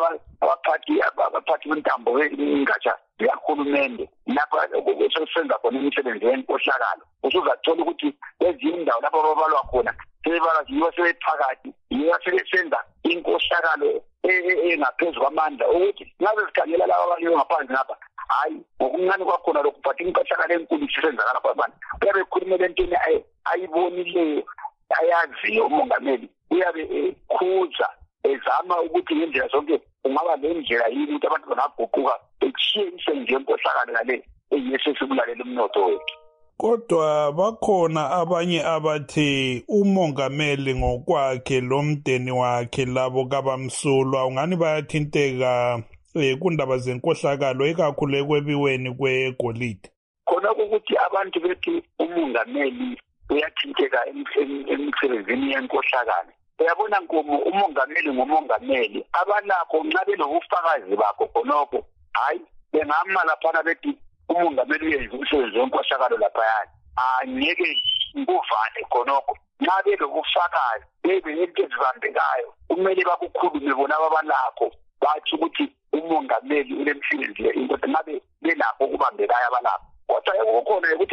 abaphathi bentambo bengatsha zikahulumende lapha sesenza khona imisebenzi yenkohlakalo. Usuzathola ukuthi ezinye indawo lapho ababalwa khona sebebalwa yibo sebephakathi, yibo sebesenza inkohlakalo engaphezu kwamandla ukuthi ngabe sikhangela laba abanye ngaphansi ngapha. Hayi ngokuncane kwakhona lokhu but inkohlakalo enkulu isenzakala lapha abantu uyabe ekhulumela entweni ayibonileyo ayaziyo. Umongameli uyabe ekhuza ezama ukuthi ngendlela zonke kungaba nendlela yini ukuthi abantu bangaguquka ekushiye imisebenzi yenkohlakalo ngale eyesesibulalela umnotho wethu. Kodwa bakhona abanye abathi umongameli ngokwakhe lomndeni wakhe labo kabamsulwa ungani bayathinteka kundaba zenkohlakalo ikakhulu ekwebiweni kwegolide. Khona ukuthi abantu bethi umongameli uyathinteka emsebenzini yenkohlakalo. Uyabona Nkomo, umongameli ngomongameli abanakho nxa belobufakazi bakho khonokho, hayi bengama laphana bethi umongameli uyenza umsebenzi wenkohlakalo laphayana. Angeke nguvale khonokho. Nxa belobufakazi bebeyinto ezibambekayo kumele bakukhulume bona ababanakho bathi ukuthi umongameli ulemsebenzi inkosi ngabe belakho ukubambekayo abalapho. Kodwa kukhona ukuthi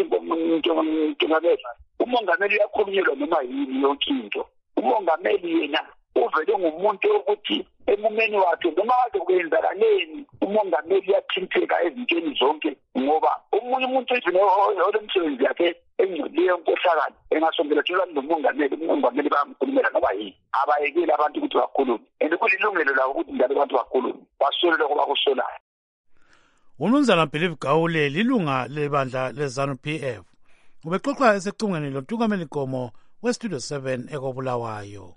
umongameli uyakhulunyelwa noma yini yonke into. Umongameli yena uvele ngumuntu ukuthi emumeni wakhe noma kade kwenzakaleni umongameli uyathinteka ezintweni zonke, ngoba omunye umuntu olemsebenzi yakhe engcolileyo enkohlakalo engasondela thola umongameli bayamkhulumela noba yini. Abayekeli abantu ukuthi bakhulume, and kulilungelo labo ukuthi njalo abantu bakhulume basole lokho bakusolayo. Umnumzana Philip Gawule lilunga lebandla le-ZANU-PF ubexoxa esecingweni loNtungameli Gomo weStudio 7 ekobulawayo.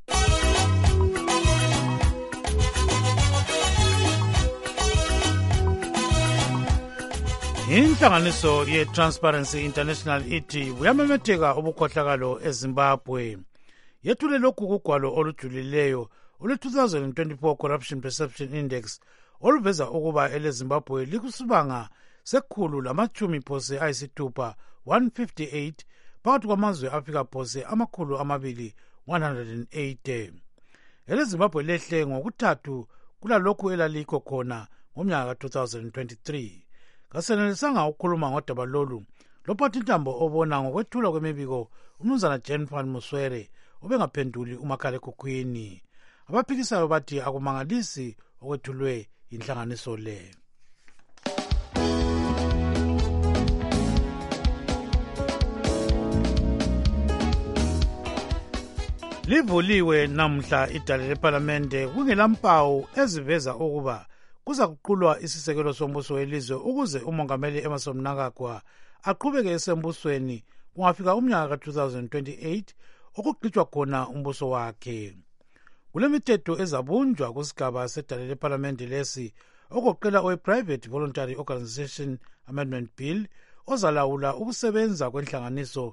Inhlanganiso ye-Transparency International ithi buyamemetheka ubukhohlakalo eZimbabwe. Yethule lokhu kugwalo olujulileyo olwe-2024 Corruption Perception Index oluveza ukuba eleZimbabwe likusibanga sekhulu lamachumi phose ayisithupha 158 phakathi kwamazwe afika phose amakhulu amabili 180. EleZimbabwe lehle ngokuthathu kulalokhu elalikho khona ngomnyaka ka-2023. Kasenelisanga ukukhuluma ngodaba lolu lophathintambo obona ngokwethula kwemibiko umnumzana Jen Van Muswere obengaphenduli umakhalekhukhwini. Abaphikisayo bathi akumangalisi okwethulwe inhlanganiso le. Livuliwe namhla idale leParlamente kungelampawu eziveza ukuba kuza kuqulwa isisekelo sombuso welizwe ukuze umongameli Emmerson Mnangagwa aqhubeke esembusweni kungafika umnyaka ka-2028 okugqitshwa khona umbuso wakhe. Kulemithetho ezabunjwa kusigaba sedale leParlamente lesi ogoqela owe-Private Voluntary Organization Amendment Bill ozalawula ukusebenza kwenhlanganiso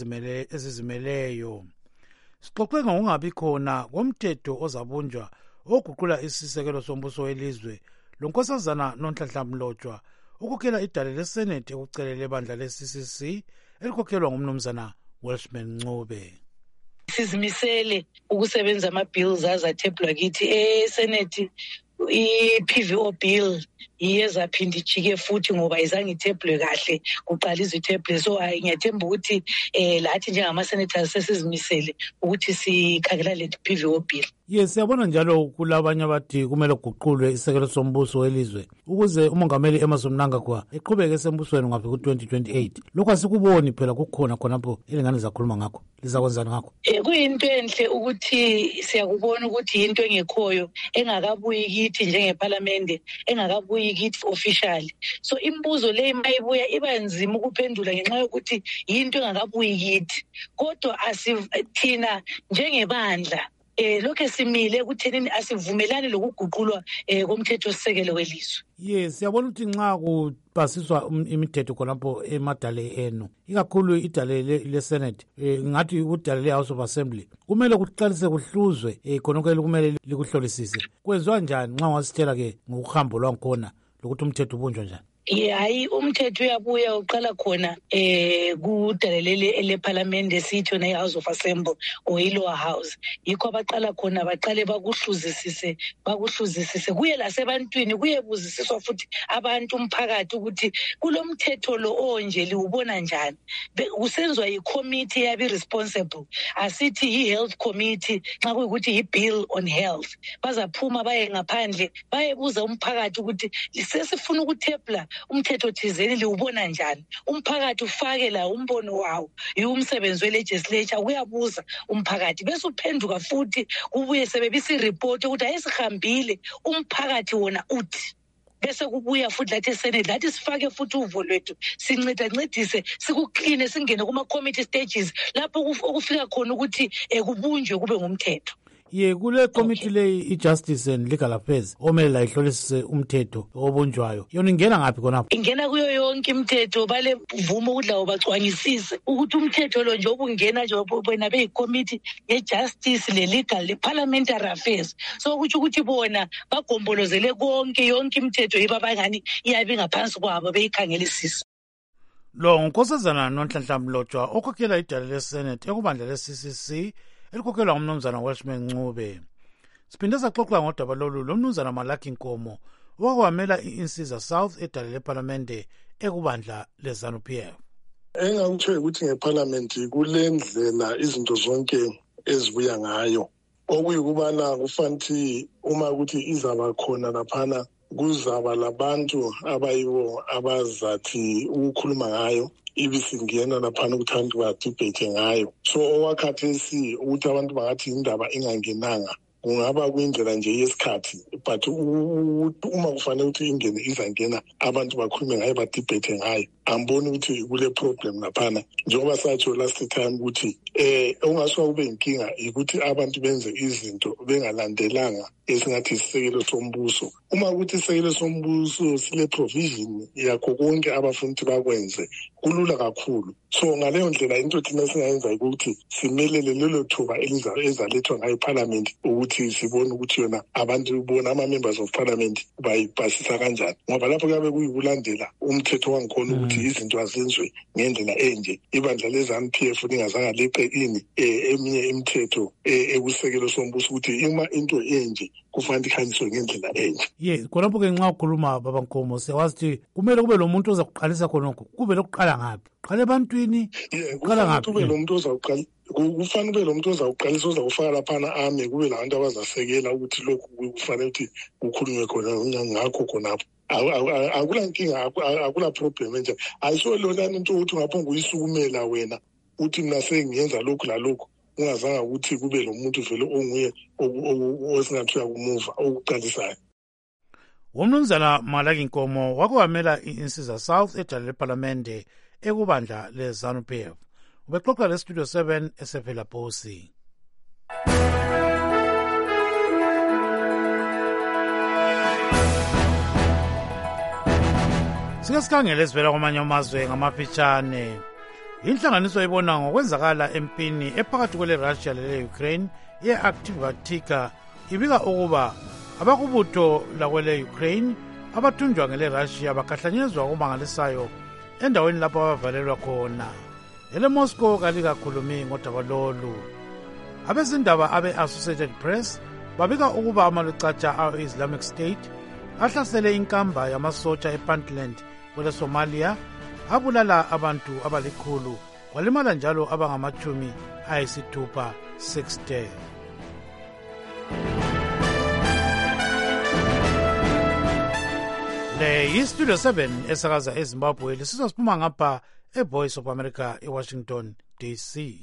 ezizimeleyo. Sixoxe ngokungabi khona komthetho ozabunjwa oguqula isisekelo sombuso welizwe lonkosazana Nonhlanhla Mlotshwa ukhokhela idale leSenate ekucelele ibandla le-CCC elikhokhelwa ngumnumzana Welshman Ncube. Sizimisele ukusebenza ama-bills azathephulwa kithi eSenate. I-PVO bill iyezaphinda ijike futhi ngoba izange ithebhulwe kahle kuqala izithebhule. So ngiyathemba ukuthi lathi njengama-senators sesizimisele ukuthi sikhangela le PVO bill. Yes, siyabona njalo kulabanye abathi kumele kuguqulwe isekelo sombuso welizwe ukuze umongameli Emmerson Mnangagwa eqhubeke esembusweni ngaphi ku-2028. Lokho asikuboni phela kukhona khonapho elingane zakhuluma ngakho. Lizakwenzani ngakho? Kuyinto enhle ukuthi siyakubona ukuthi yinto engekhoyo engakabuyi kithi njengeparlamente engakabuyi kithi officially. So imibuzo le mayibuya iba nzima ukuphendula ngenxa yokuthi yinto engakabuyi kithi. Kodwa thina njengebandla lokho simile ekuthenini asivumelani lokuguqulwa komthetho sisekelo welizwe. Yes, siyabona ukuthi nxa kupasiswa imithetho khonapho emadale enu ikakhulu idale le-Senate ngathi udale le-House of Assembly kumele kuqalise kuhluzwe khonokho kumele likuhlolisise. Kwenziwa njani nxa wasitshela-ke ngokuhambo lwangikhona lokuthi umthetho ubunjwa njani? Hayi umthetho uyabuya uqala khona kudalelele eleparlamente sithi yona i-House of Assembly or i-Lower House. Yikho abaqala khona baqale bakuhluzisise kuye lasebantwini kuyebuzisiswa futhi abantu umphakathi ukuthi kulo mthetho lo onje liwubona njani. Kusenziwa yi-committee yabi responsible asithi i-health committee nxa kuyikuthi i-bill on health bazaphuma baye ngaphandle bayebuza umphakathi ukuthi sesifuna ukuthebula umthetho thizeni liwubona njani. Umphakathi ufake la umbono wawo yiwumsebenzi we-legislature kuyabuza umphakathi bese uphenduka futhi kubuye sebebisa i-report ukuthi ayesihambile umphakathi wona uthi bese kubuya futhi lathi eSenate lathi sifake futhi uvo lwethu sincedise sikukline singene kuma-committee stages lapho okufika khona ukuthi kubunjwe kube ngumthetho. Kule committee le i-Justice and Legal Affairs omele la ihlolisise umthetho obunjwayo yona ingena ngaphi khonapho? Ingena kuyo yonke imithetho bale vumo ukuthi lawo bacwanyisise ukuthi umthetho lo nje obungena nje bona beyi-committee ye-Justice le-Legal le-Parliamentary Affairs. So kutsho ukuthi bona bagombolozele yonke imithetho yiba bangani iyabe ngaphansi kwabo beyikhangelisisa. Lo nkosazana Nonhlanhla Mlotshwa okhokhela idale le-Senate ekubandla le-CCC elikhokhelwa ngumnumzana Welshman Ncube. Siphinde saxoxa ngodaba lolu lomnumzana Malaki Nkomo owakwamela i-Insiza South edale leparlamente ekubandla le-ZANU-PF. Engakuthiwe ukuthi ngeparlamente kule ndlela izinto zonke ezibuya ngayo okuyikubana kufanele uma ukuthi izaba khona laphana kuzaba labantu abayibo abazathi ukukhuluma ngayo ibisingena laphana ukuthi abantu badibhethe ngayo. So owakhathesi ukuthi abantu bangathi indaba ingangenanga kungaba kuyindlela nje yesikhathi but uma kufanele ukuthi ingene izangena abantu bakhulume ngayo badibhethe ngayo amboni ukuthi kule problem laphana njengoba satsho last time ukuthi ongasuka kube inkinga ukuthi abantu benze izinto bengalandelanga esingathi isisekelo sombuso. Uma ukuthi isisekelo sombuso sile provision yakho konke abafuna ukuthi bakwenze kulula kakhulu. So ngaleyo ndlela into thina singayenza ukuthi simelele lelo thuba ezalethwa ngayo iparliament ukuthi sibone ukuthi yona abantu bona ama-members of parliament bayipasisa kanjani ngoba lapho kuyabe kuyikulandela umthetho wangikhona ukuthi izinto azenziwe ngendlela enje. Ibandla le-ZANU-PF lingazange leqe ini eminye imithetho ekusekelo sombuso ukuthi uma into enje kufanele ikhanyiswe ngendlela enje. Khonapho-ke nxa ukhuluma Baba Nkomo siyawazi ukuthi kumele kube lo muntu ozakuqalisa khonokho kube lokuqala ngaphi qala ebantwini uqala ngaphi? Kube lo muntu ozawuqala kufanele kube lo muntu ozawuqalisa ozawufaka laphana ame kube labantu abazasekela ukuthi lokhu kufanele ukuthi kukhulunywe khona ngakho khonapho. Akula nkinga akula problem enje ayisho lona into ukuthi ungaphonga uyisukumela wena uthi mina sengiyenza lokhu lalokhu ungazange ukuthi kube lo muntu vele onguye osingathi uyakumuva okuqalisayo. Umnumzana Malaki Nkomo wakwamela i-Insiza South edale leparlamente ekubandla le-ZANU-PF. Ubexoxa le-Studio 7 esevela Posi. Kulesikhangelo esivela kwamanye amazwe ngamafitshane. Inhlanganiso ibona ngokwenzakala empini ephakathi kwele Russia lele Ukraine ye-Activatica ibika ukuba abakubutho lakwele Ukraine abathunjwa ngele Russia bakahlanyezwa okumangalisayo endaweni lapho abavalelwa khona. Ele Moscow kalikakhulumi ngodaba lolu. Abezindaba abe-Associated Press babika ukuba amalucatsha awe-Islamic State ahlasele inkamba yamasotsha ePuntland kwele Somalia abulala abantu abalikhulu kwalimala njalo abangamachumi ayisithupha 60. Le yi-Studio 7 esakaza eZimbabwe lisizwa siphuma ngapha eVoice of America eWashington DC.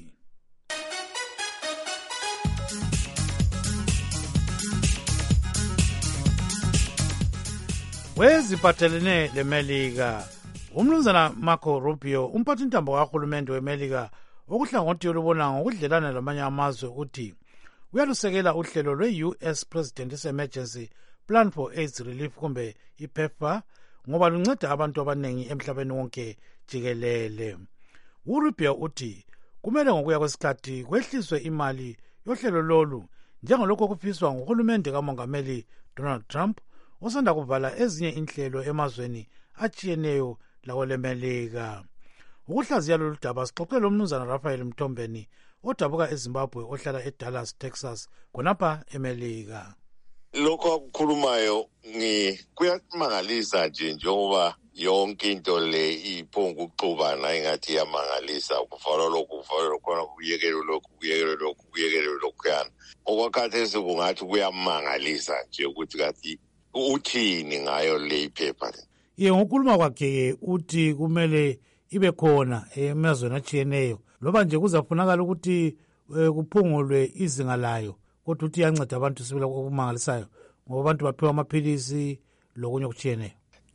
Weziphathelene leMelika, umnumzana Marco Rubio, umphathintambo kahulumende weMelika okuhlangothi olubona ngokudlelana lamanye amazwe uthi uyalusekela uhlelo lwe-US President's Emergency Plan for AIDS Relief kumbe iPEPFAR ngoba lunceda abantu abanengi emhlabeni wonke jikelele. uRubio uthi kumele ngokuya kwesikhathi kwehliswe imali yohlelo lolu njengalokho kufiswa nguhulumende kamongameli Donald Trump osanda kuvala ezinye inhlelo emazweni atshiyeneyo lakweleMelika. Ukuhlaziya lolu daba sixoxele umnumzana Raphael Mtombeni odabuka eZimbabwe ohlala eDallas, Texas khonapha eMelika. Lokho akukhulumayo kuyamangalisa nje njengoba yonke into le iphonga ukuxubana engathi iyamangalisa kuvala lokhu kuvala lokho kuyekele lokhu yana okwakhathesi kungathi kuyamangalisa nje ukuthi kathi uthini ngayo le iphepha le. Ngokuluma kwakhe uthi kumele ibe khona emazweni atshiyeneyo loba nje kuzafunakala ukuthi kuphungulwe izinga layo kodwa uthi yanceda abantu sibila okumangalisayo ngoba abantu baphiwa amaphilisi lokunye okutshiyeneyo.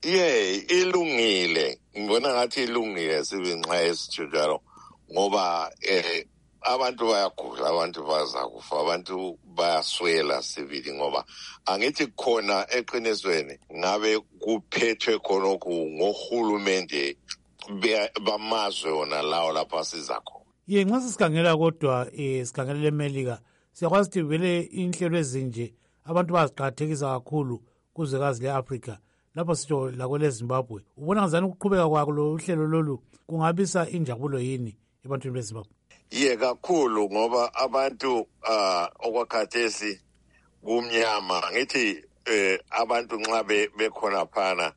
Ilungile ngibona ngathi ilungile sibe nxa esitshalo ngoba abantu bayagula abantu bazakufa abantu bayaswela sibili ngoba angithi khona eqinisweni ngabe kuphethwe khonokho ngohulumende bamazwe wona lawo lapha sizakho. Nxa sisikhangela kodwa sikhangelela eMelika siyakwazi ukuthi vele inhlelo ezinje abantu baziqakathekisa kakhulu kuzwekazi le-Afrika lapho sitsho lakwele Zimbabwe. Ubona ngazani ukuqhubeka kwalo lo uhlelo lolu kungabisa injabulo yini ebantwini beZimbabwe? Kakhulu ngoba abantu okwakhathesi kumnyama ngithi abantu nxa bekhona phana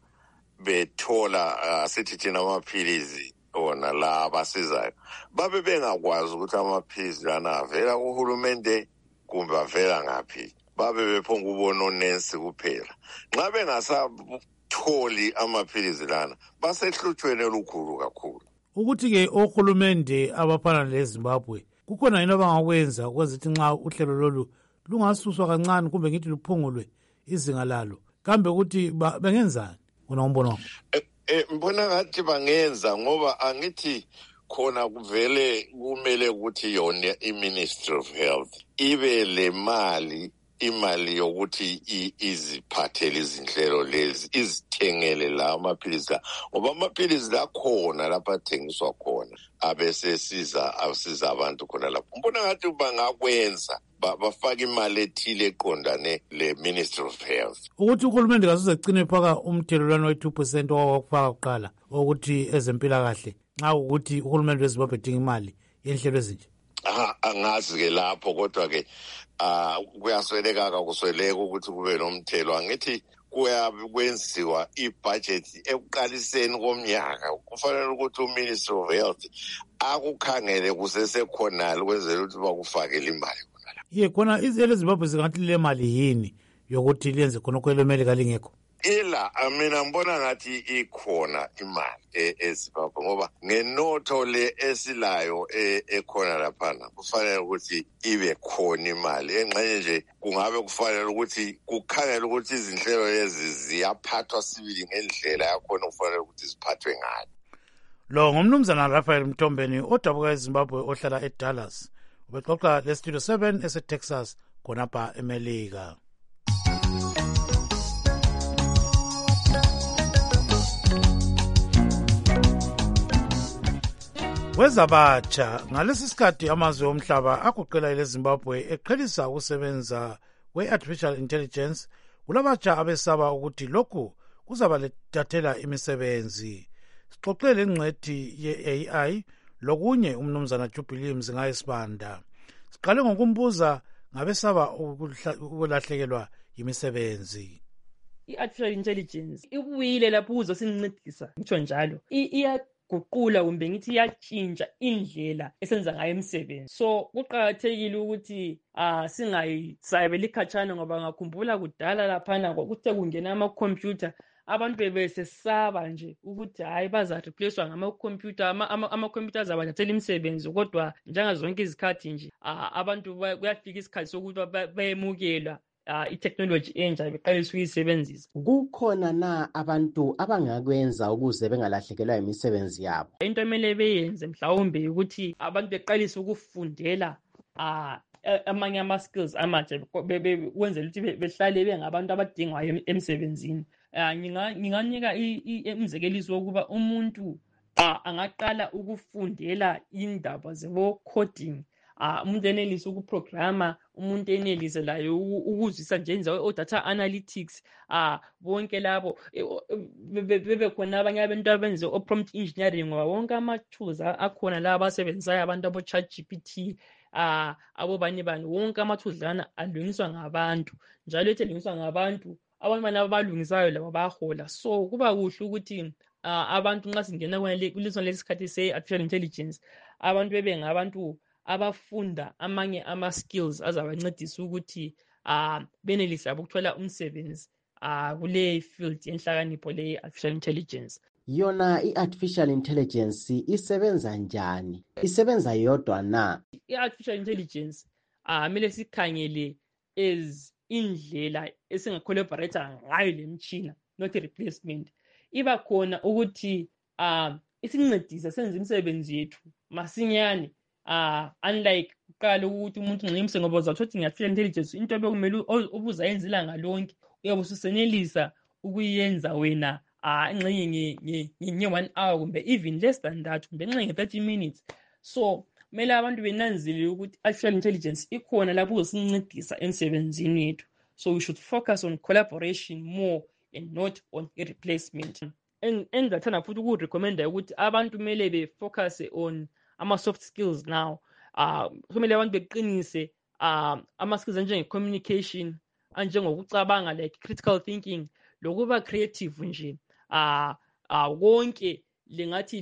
bethola sithi thina amaphilizi ona la abasizayo babe bengakwazi ukuthi amaphilizi lana avela kuhulumende kumbe avela ngaphi babe bephonga ubona onensi kuphela nxa bengasatholi amaphilizi lana basehluthweni olukhulu kakhulu. Ukuthi-ke ohulumende abafana leZimbabwe kukhona yini abangakwenza ukwenza ukuthi nxa uhlelo lolu lungasuswa kancane kumbe ngithi luphungulwe izinga lalo kambe ukuthi bengenzani wona umbono wakho? Mbona ngathi bangenza ngoba angithi khona kuvele kumele ukuthi yona i-Ministry of Health ibe le imali yokuthi iziphathele izinhlelo lezi izithengele la amaphilisi ngoba amaphilisi la khona lapha athengiswa khona abesesiza abantu khona lapho. Mbona ngathi bangakwenza bafaka imali ethile eqondane le Ministry of Health ukuthi uhulumende kasoze gcine faka umthelelwano we-2% owakufaka kuqala ukuthi ezempilakahle nxa ukuthi uhulumende weZimbabwe edinga imali yenhlelo ezinje. Angazi-ke lapho kodwa-ke kuyasweleka kusweleka ukuthi kube nomthelo. Angithi kwenziwa ibhajethi ekuqaliseni komnyaka kufanele ukuthi uMinistry of Health akukhangele kusesekhonala ukwenzela ukuthi bakufakele imali khona izelo Zimbabwe zingathi le mali yini yokuthi lenze khonokho eleMelika lingekho. Mina ngibona ngathi ikhona imali eZimbabwe ngoba ngenotho le esilayo ekhona laphana kufanele ukuthi ibe khona imali engxenye nje kungabe kufanele ukuthi kukhangele ukuthi izinhlelo lezi ziyaphathwa sibili ngendlela yakhona kufanele ukuthi ziphathwe ngayo. Lo ngumnumzana Raphael Mtombeni odabuka eZimbabwe ohlala eDallas ubexoxa leStudio 7 eseTexas khonapha eMelika. Wezabatsha ngalesi sikhathi amazwe omhlaba agoqela eleZimbabwe eqhelisa ukusebenza kwe-artificial intelligence, kulabatsha abesaba ukuthi lokhu kuzabalethathela imisebenzi. Sixoxele ingcwethi ye-AI lokunye umnumzana Jubilee Mzingayisibanda. Siqale ngokumbuza ngabesaba ukulahlekelwa yimisebenzi. I-artificial intelligence ibuyile lapho uzosincedisa ngitsho njalo iyaguqula kumbe ngithi iyatshintsha indlela esenza ngayo imisebenzi. So kuqakathekile ukuthi singayisabeli khatshana, ngoba ngakhumbula kudala laphana kwakuthe kungena amakhompyutha abantu bebesesaba nje ukuthi hayi bazareplacewa ngamakhompyutha, amakhompyutha azabathathela imisebenzi. Kodwa njengazonke izikhathi nje abantu kuyafika isikhathi sokuthi bayemukelwa i-technology entsha beqalisa ukuyisebenzisa. Kukhona na abantu abangakwenza ukuze bengalahlekelwa imisebenzi yabo? Into emele beyenze mhlawumbe ukuthi abantu beqalise ukufundela amanye ama-skills amatsha kwenzela ukuthi behlale bengabantu abadingwayo emsebenzini. Nginganika umzekeliso wokuba umuntu angaqala ukufundela indaba zebo-coding, umuntu enelise ukuprograma, umuntu enelise layo ukuzwisa nje enza o-data analytics, bonke labo bebekhona abanye abantu abenze o-prompt engineering, ngoba wonke ama-tools akhona la abasebenzisayo abantu abo-ChatGPT, abobani wonke ama-tools lana alungiswa ngabantu, njalo ethi alungiswa ngabantu abantu bana abalungisayo labo bayahola. So kuba kuhle ukuthi abantu nxa singena kuleso lesikhathi se-artificial intelligence, abantu bebe ngabantu abafunda amanye ama-skills azabancedisa ukuthi benelise ukuthola umsebenzi kule field yenhlakanipho le-artificial intelligence. Yona i-artificial intelligence isebenza njani? Isebenza yodwa na? I-artificial intelligence kumele sikhangele as indlela esingacollaborata ngayo le mtshina, not replacement. Iba khona ukuthi isincedise senze imisebenzi yethu masinyane, unlike kuqala ukuthi umuntu nxa ngoba uzathothi nge-artificial intelligence into bekumele ubuzayenza ilanga lonke uyabe ususenelisa ukuyenza wena engxenye nge-1 hour kumbe even less than that, kumbe engxenye nge-30 minutes. So kumele abantu benanzelele ukuthi artificial intelligence ikhona lapho uzosincedisa emsebenzini yethu. So we should focus on collaboration more and not on a replacement. Engingathanda futhi ukurecommenda ukuthi abantu kumele befocus on ama-soft skills now. Kumele abantu beqinise ama-skills anjenge-communication, anjengokucabanga like critical thinking, lokuba creative nje. Konke lengathi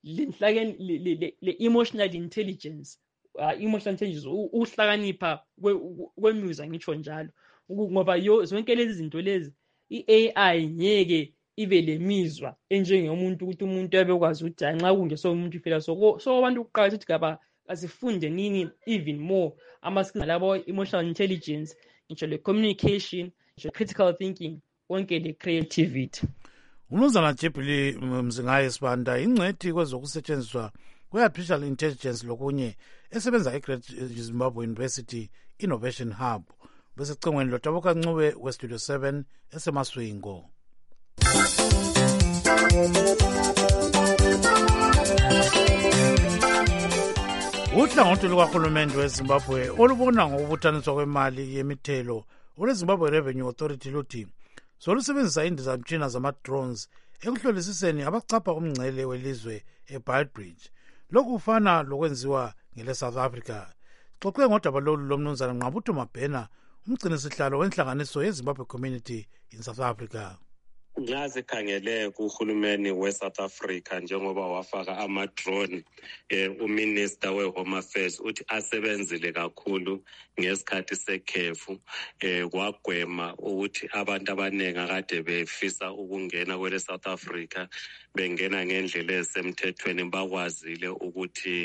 le-emotional intelligence, emotional intelligence, ukuhlakanipha kwemizwa ngitsho njalo, ngoba zonke lezi zinto lezi i-AI ngeke ibe lemizwa enjengomuntu, ukuthi umuntu abekwazi ukuthi nxa kungeso umuntu phela. So abantu kuqala ukuthi asifunde nini even more ama-skills labo emotional intelligence, ngitsho le-communication, ngitsho critical thinking, konke le-creativity. Umnumzana Jubilee Mzingayisibanda ingcwethi kwezokusetshenziswa kwe-artificial intelligence lokunye esebenza eGreat Zimbabwe University Innovation Hub. Besicingweni loTabuka Ncube weStudio 7 eseMaswingo. Uhlangothi lukahulumende weZimbabwe olubona ngokubuthaniswa kwemali yemithelo olweZimbabwe Revenue Authority luthi solusebenzisa indizamtshina zama-drones ekuhlolisiseni abachapha umngcele welizwe eBeitbridge. Lokhu kufana lokwenziwa ngele-South Africa. Xoxe ngodaba lolu lomnumzana Nqabutho Mabhena, umgcinisihlalo wenhlanganiso yeZimbabwe Community in South Africa. Nxa sikhangele kuhulumeni we-South Africa njengoba wafaka ama-drone, uminister we-Home Affairs uthi asebenzile kakhulu ngesikhathi sekhefu, kwagwema ukuthi abantu abaningi akade befisa ukungena kwele South Africa bengena ngendlela esemthethweni, bakwazile ukuthi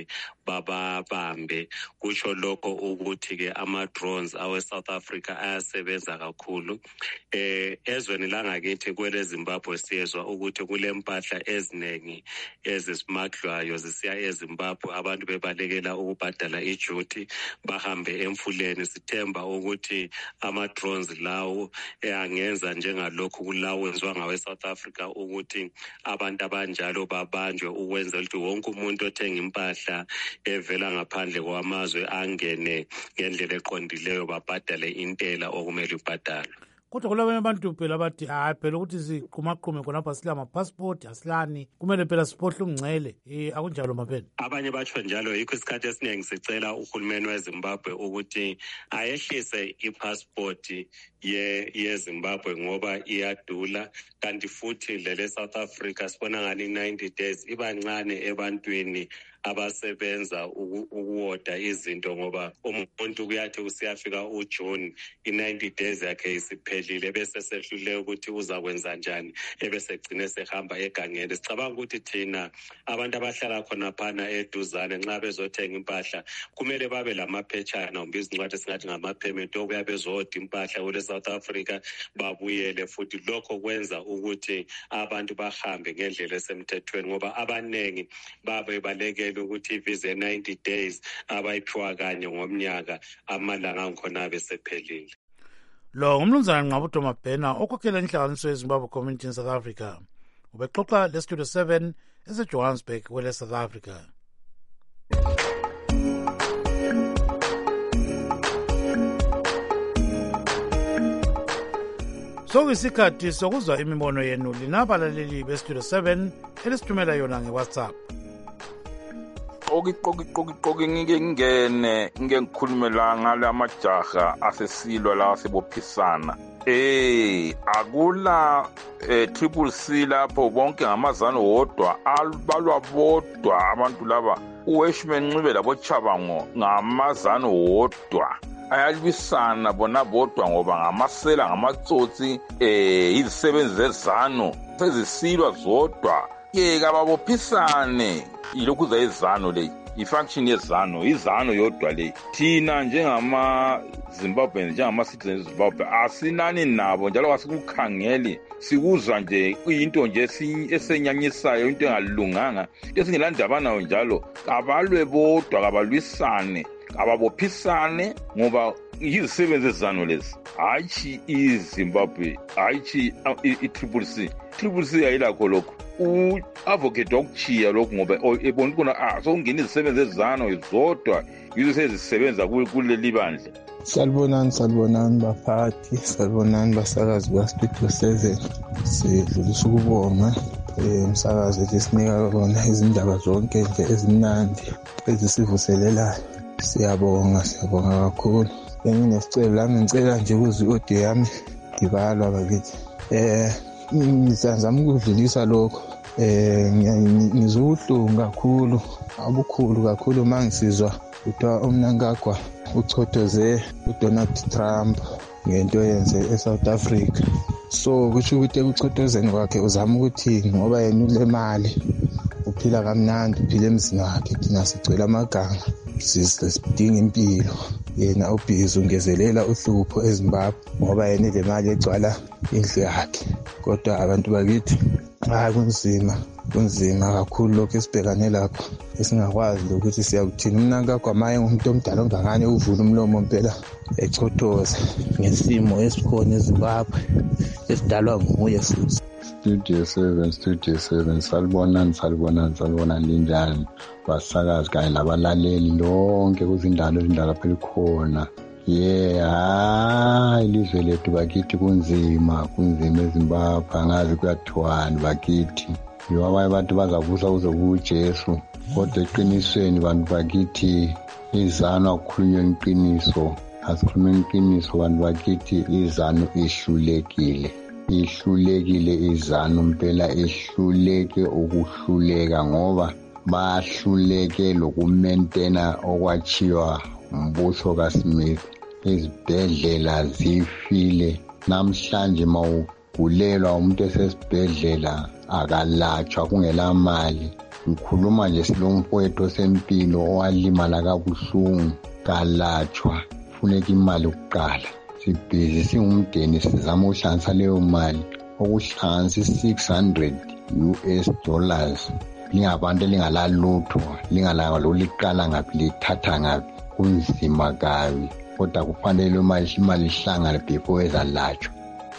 bababambe. Kusho lokho ukuthi-ke ama-drones awe-South Africa ayasebenza kakhulu. Ezweni langakithi kwele Zimbabwe siyezwa ukuthi kule mpahla eziningi ezisimadlwayo zisiya eZimbabwe, abantu bebalekela ukubhadala ijuti bahambe emfuleni. Sithemba ukuthi ama-drones lawo angenza njengalokhu kulawenziwa ngawe-South Africa ukuthi abantu abanjalo babanjwe, ukwenzela ukuthi wonke umuntu othenga impahla evela ngaphandle kwamazwe angene ngendlela eqondileyo babhadale intela okumele ibhadalwe. Kodwa kulabanye abantu phela bathi hayi phela ukuthi siqumaqume khonapha sila ama-passport asilani, kumele phela siphohle umngcele. Akunjalo maphela. Abanye batsho njalo, yikho isikhathi esiningi sicela uhulumeni weZimbabwe ukuthi ayehlise i-passport yeZimbabwe ngoba iyadula, kanti futhi lele South Africa sibona ngani 90 days ibancane ebantwini abasebenza ukuwoda izinto, ngoba umuntu kuyathi usiyafika uJune i-90 days yakhe isiphelile bese sehlule ukuthi uzakwenza njani, ebese gcine sehamba egangeni. Sicabanga ukuthi thina abantu abahlala khona phana eduzane nxa bezothenga impahla kumele babe lamaphetshana kumbe izincwadi esingathi ngama-permit okuya bezoda impahla kule South Africa babuyele futhi. Lokho kwenza ukuthi abantu bahambe ngendlela esemthethweni, ngoba abanengi babe baleke ukuthi ivisa 90 days abayiphiwa kanye ngomnyaka amalanga angikhona besephelile. Lo ngumnumzana Nqabudo Mabhena okhokhela inhlanganiso yeZimbabwe Community in South Africa. Ubexoxa leStudio 7 eseJohannesburg kwele South Africa. Sokuyisikhathi sokuzwa imibono yenu linabalaleli beStudio 7 elisithumela yona ngeWhatsApp. Qoki ngike ngikhulumela ngale amajaha asesilwa la asebophisana. Akula triple C lapho bonke ngamazano wodwa albalwa bodwa abantu laba. uHashman Ncube labo Chabango ngamazano wodwa. Ayalwisana bona bodwa ngoba ngamasela ngamatsotsi izisebenzi zezano sezisilwa zodwa. Kababophisane ilokhu zayizano le ifunction yezano izano yodwa le. Thina njengama Zimbabwe njengama citizens Zimbabwe asinani nabo njalo asikukhangeli, sikuzwa nje into nje esenyanyisayo, into engalunganga esingelandaba nayo njalo. Kabalwe bodwa, kabalwisane, kababophisane ngoba izisebenzi zezano lezi hayi iZimbabwe, hayi iTriple C. Triple C ayilakho lokho. U-advocate wakuchiya lokhu ngoba ebona kuna sokungena izisebenzi ezizano zodwa yizo sezisebenza kuleli bandla. Salibonani baphathi, salibonani basakazi baStudio 7. Sidlulisa ukubonga umsakazi lesinika kona izindaba zonke nje ezimnandi ezisivuselelayo. Siyabonga kakhulu. Benginesicelo lami ngicela nje ukuze i-audio yami ibalwa bakithi. Ngizama ukudlulisa lokho. Ngizuhlungu kakhulu, abukhulu kakhulu mangisizwa kuthiwa uMnangagwa uchothoze uDonald Trump ngento yenze eSouth Africa. So kusho ukuthi ekuchothozeni kwakhe uzama ukuthi ngoba yena ule mali uphila kamnandi, uphila emzini wakhe, thina sigcwele amaganga sisidinga impilo. Yena ubhizi ungezelela uhlupho eZimbabwe ngoba yena ile mali egcwala indlu yakhe. Kodwa abantu bakithi kunzima kakhulu lokho esibhekane lapho, esingakwazi ukuthi siyakuthina. Umnangagwa maye ngumuntu omdala ongangane uvula umlomo mpela echothoza ngesimo esikhona eZimbabwe esidalwa nguye futhi. Studio 7 salibonani linjani basakazi kanye labalaleli lonke kuzindalo phela khona. Ilizwe lethu bakithi kunzima eZimbabwe, angazi kuyathiwani bakithi. Abanye abantu bazavusa kuze kuJesu, kodwa eqinisweni bantu bakithi izano akukhulunywa iqiniso. Asikhulunywa iqiniso bantu bakithi, izano ihlulekile izano mpela, ihluleke ukuhluleka ngoba bahluleke lokumaintaina okwachiwa umbuso kaSmith. Izibhedlela zifile namhlanje, mawugulelwa umuntu esesibhedlela akalatshwa kungela mali, ngikhuluma nje silomfowethu osempilo owalimala kabuhlungu kalatshwa funeka imali ukuqala sibhizi singumndeni sizama ukuhlanganisa leyo mali okuhlanganisa $600 lingabantu elingalalutho lingalanga loliqala ngaphi lithatha ngaphi kunzima kabi kodwa kufanele imali ihlangane before ezalatshwa.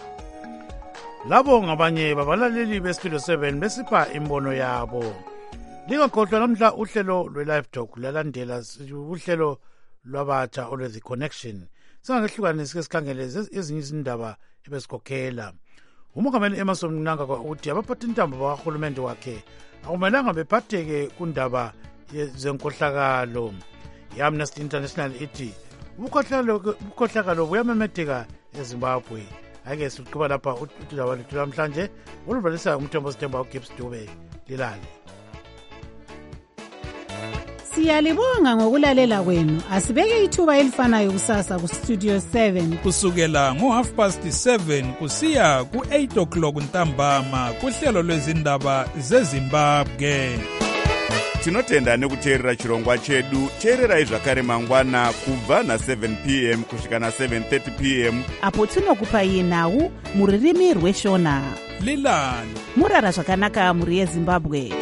Labo ngabanye babalaleli beStudio 7 besipha imbono yabo. Lingakhohlwa namhla uhlelo lwe-Live Talk lalandela uhlelo lwabatsha olwe-The Connection. Singakehlukanisi ke sikhangele ezinye izindaba ebesikhokhela. Umongameli Emmerson Mnangagwa uthi abaphathintambo bakahulumende wakhe akumelanga bephatheke kundaba zenkohlakalo. I-Amnesty International ithi ubukhohlakalo buyamemetheka eZimbabwe. Ake siqhuba lapha udaba lethu namhlanje oluvalisa umthombo Sithemba uGibbs Dube lilale. Siyalibonga ngokulalela kwenu. Asibeke ithuba elifanayo kusasa ku Studio 7 kusukela ngo7:30 kusiya ku8:00 ntambama kuhlelo lwezindaba zeZimbabwe. Tinotenda nekuteerera chirongwa chedu. Teererai zvakare mangwana kubva na7 p.m. kusvika na7:30 p.m. apo tinokupai nhau muririmi rweshona. Lilani murara zvakanaka muri yeZimbabwe.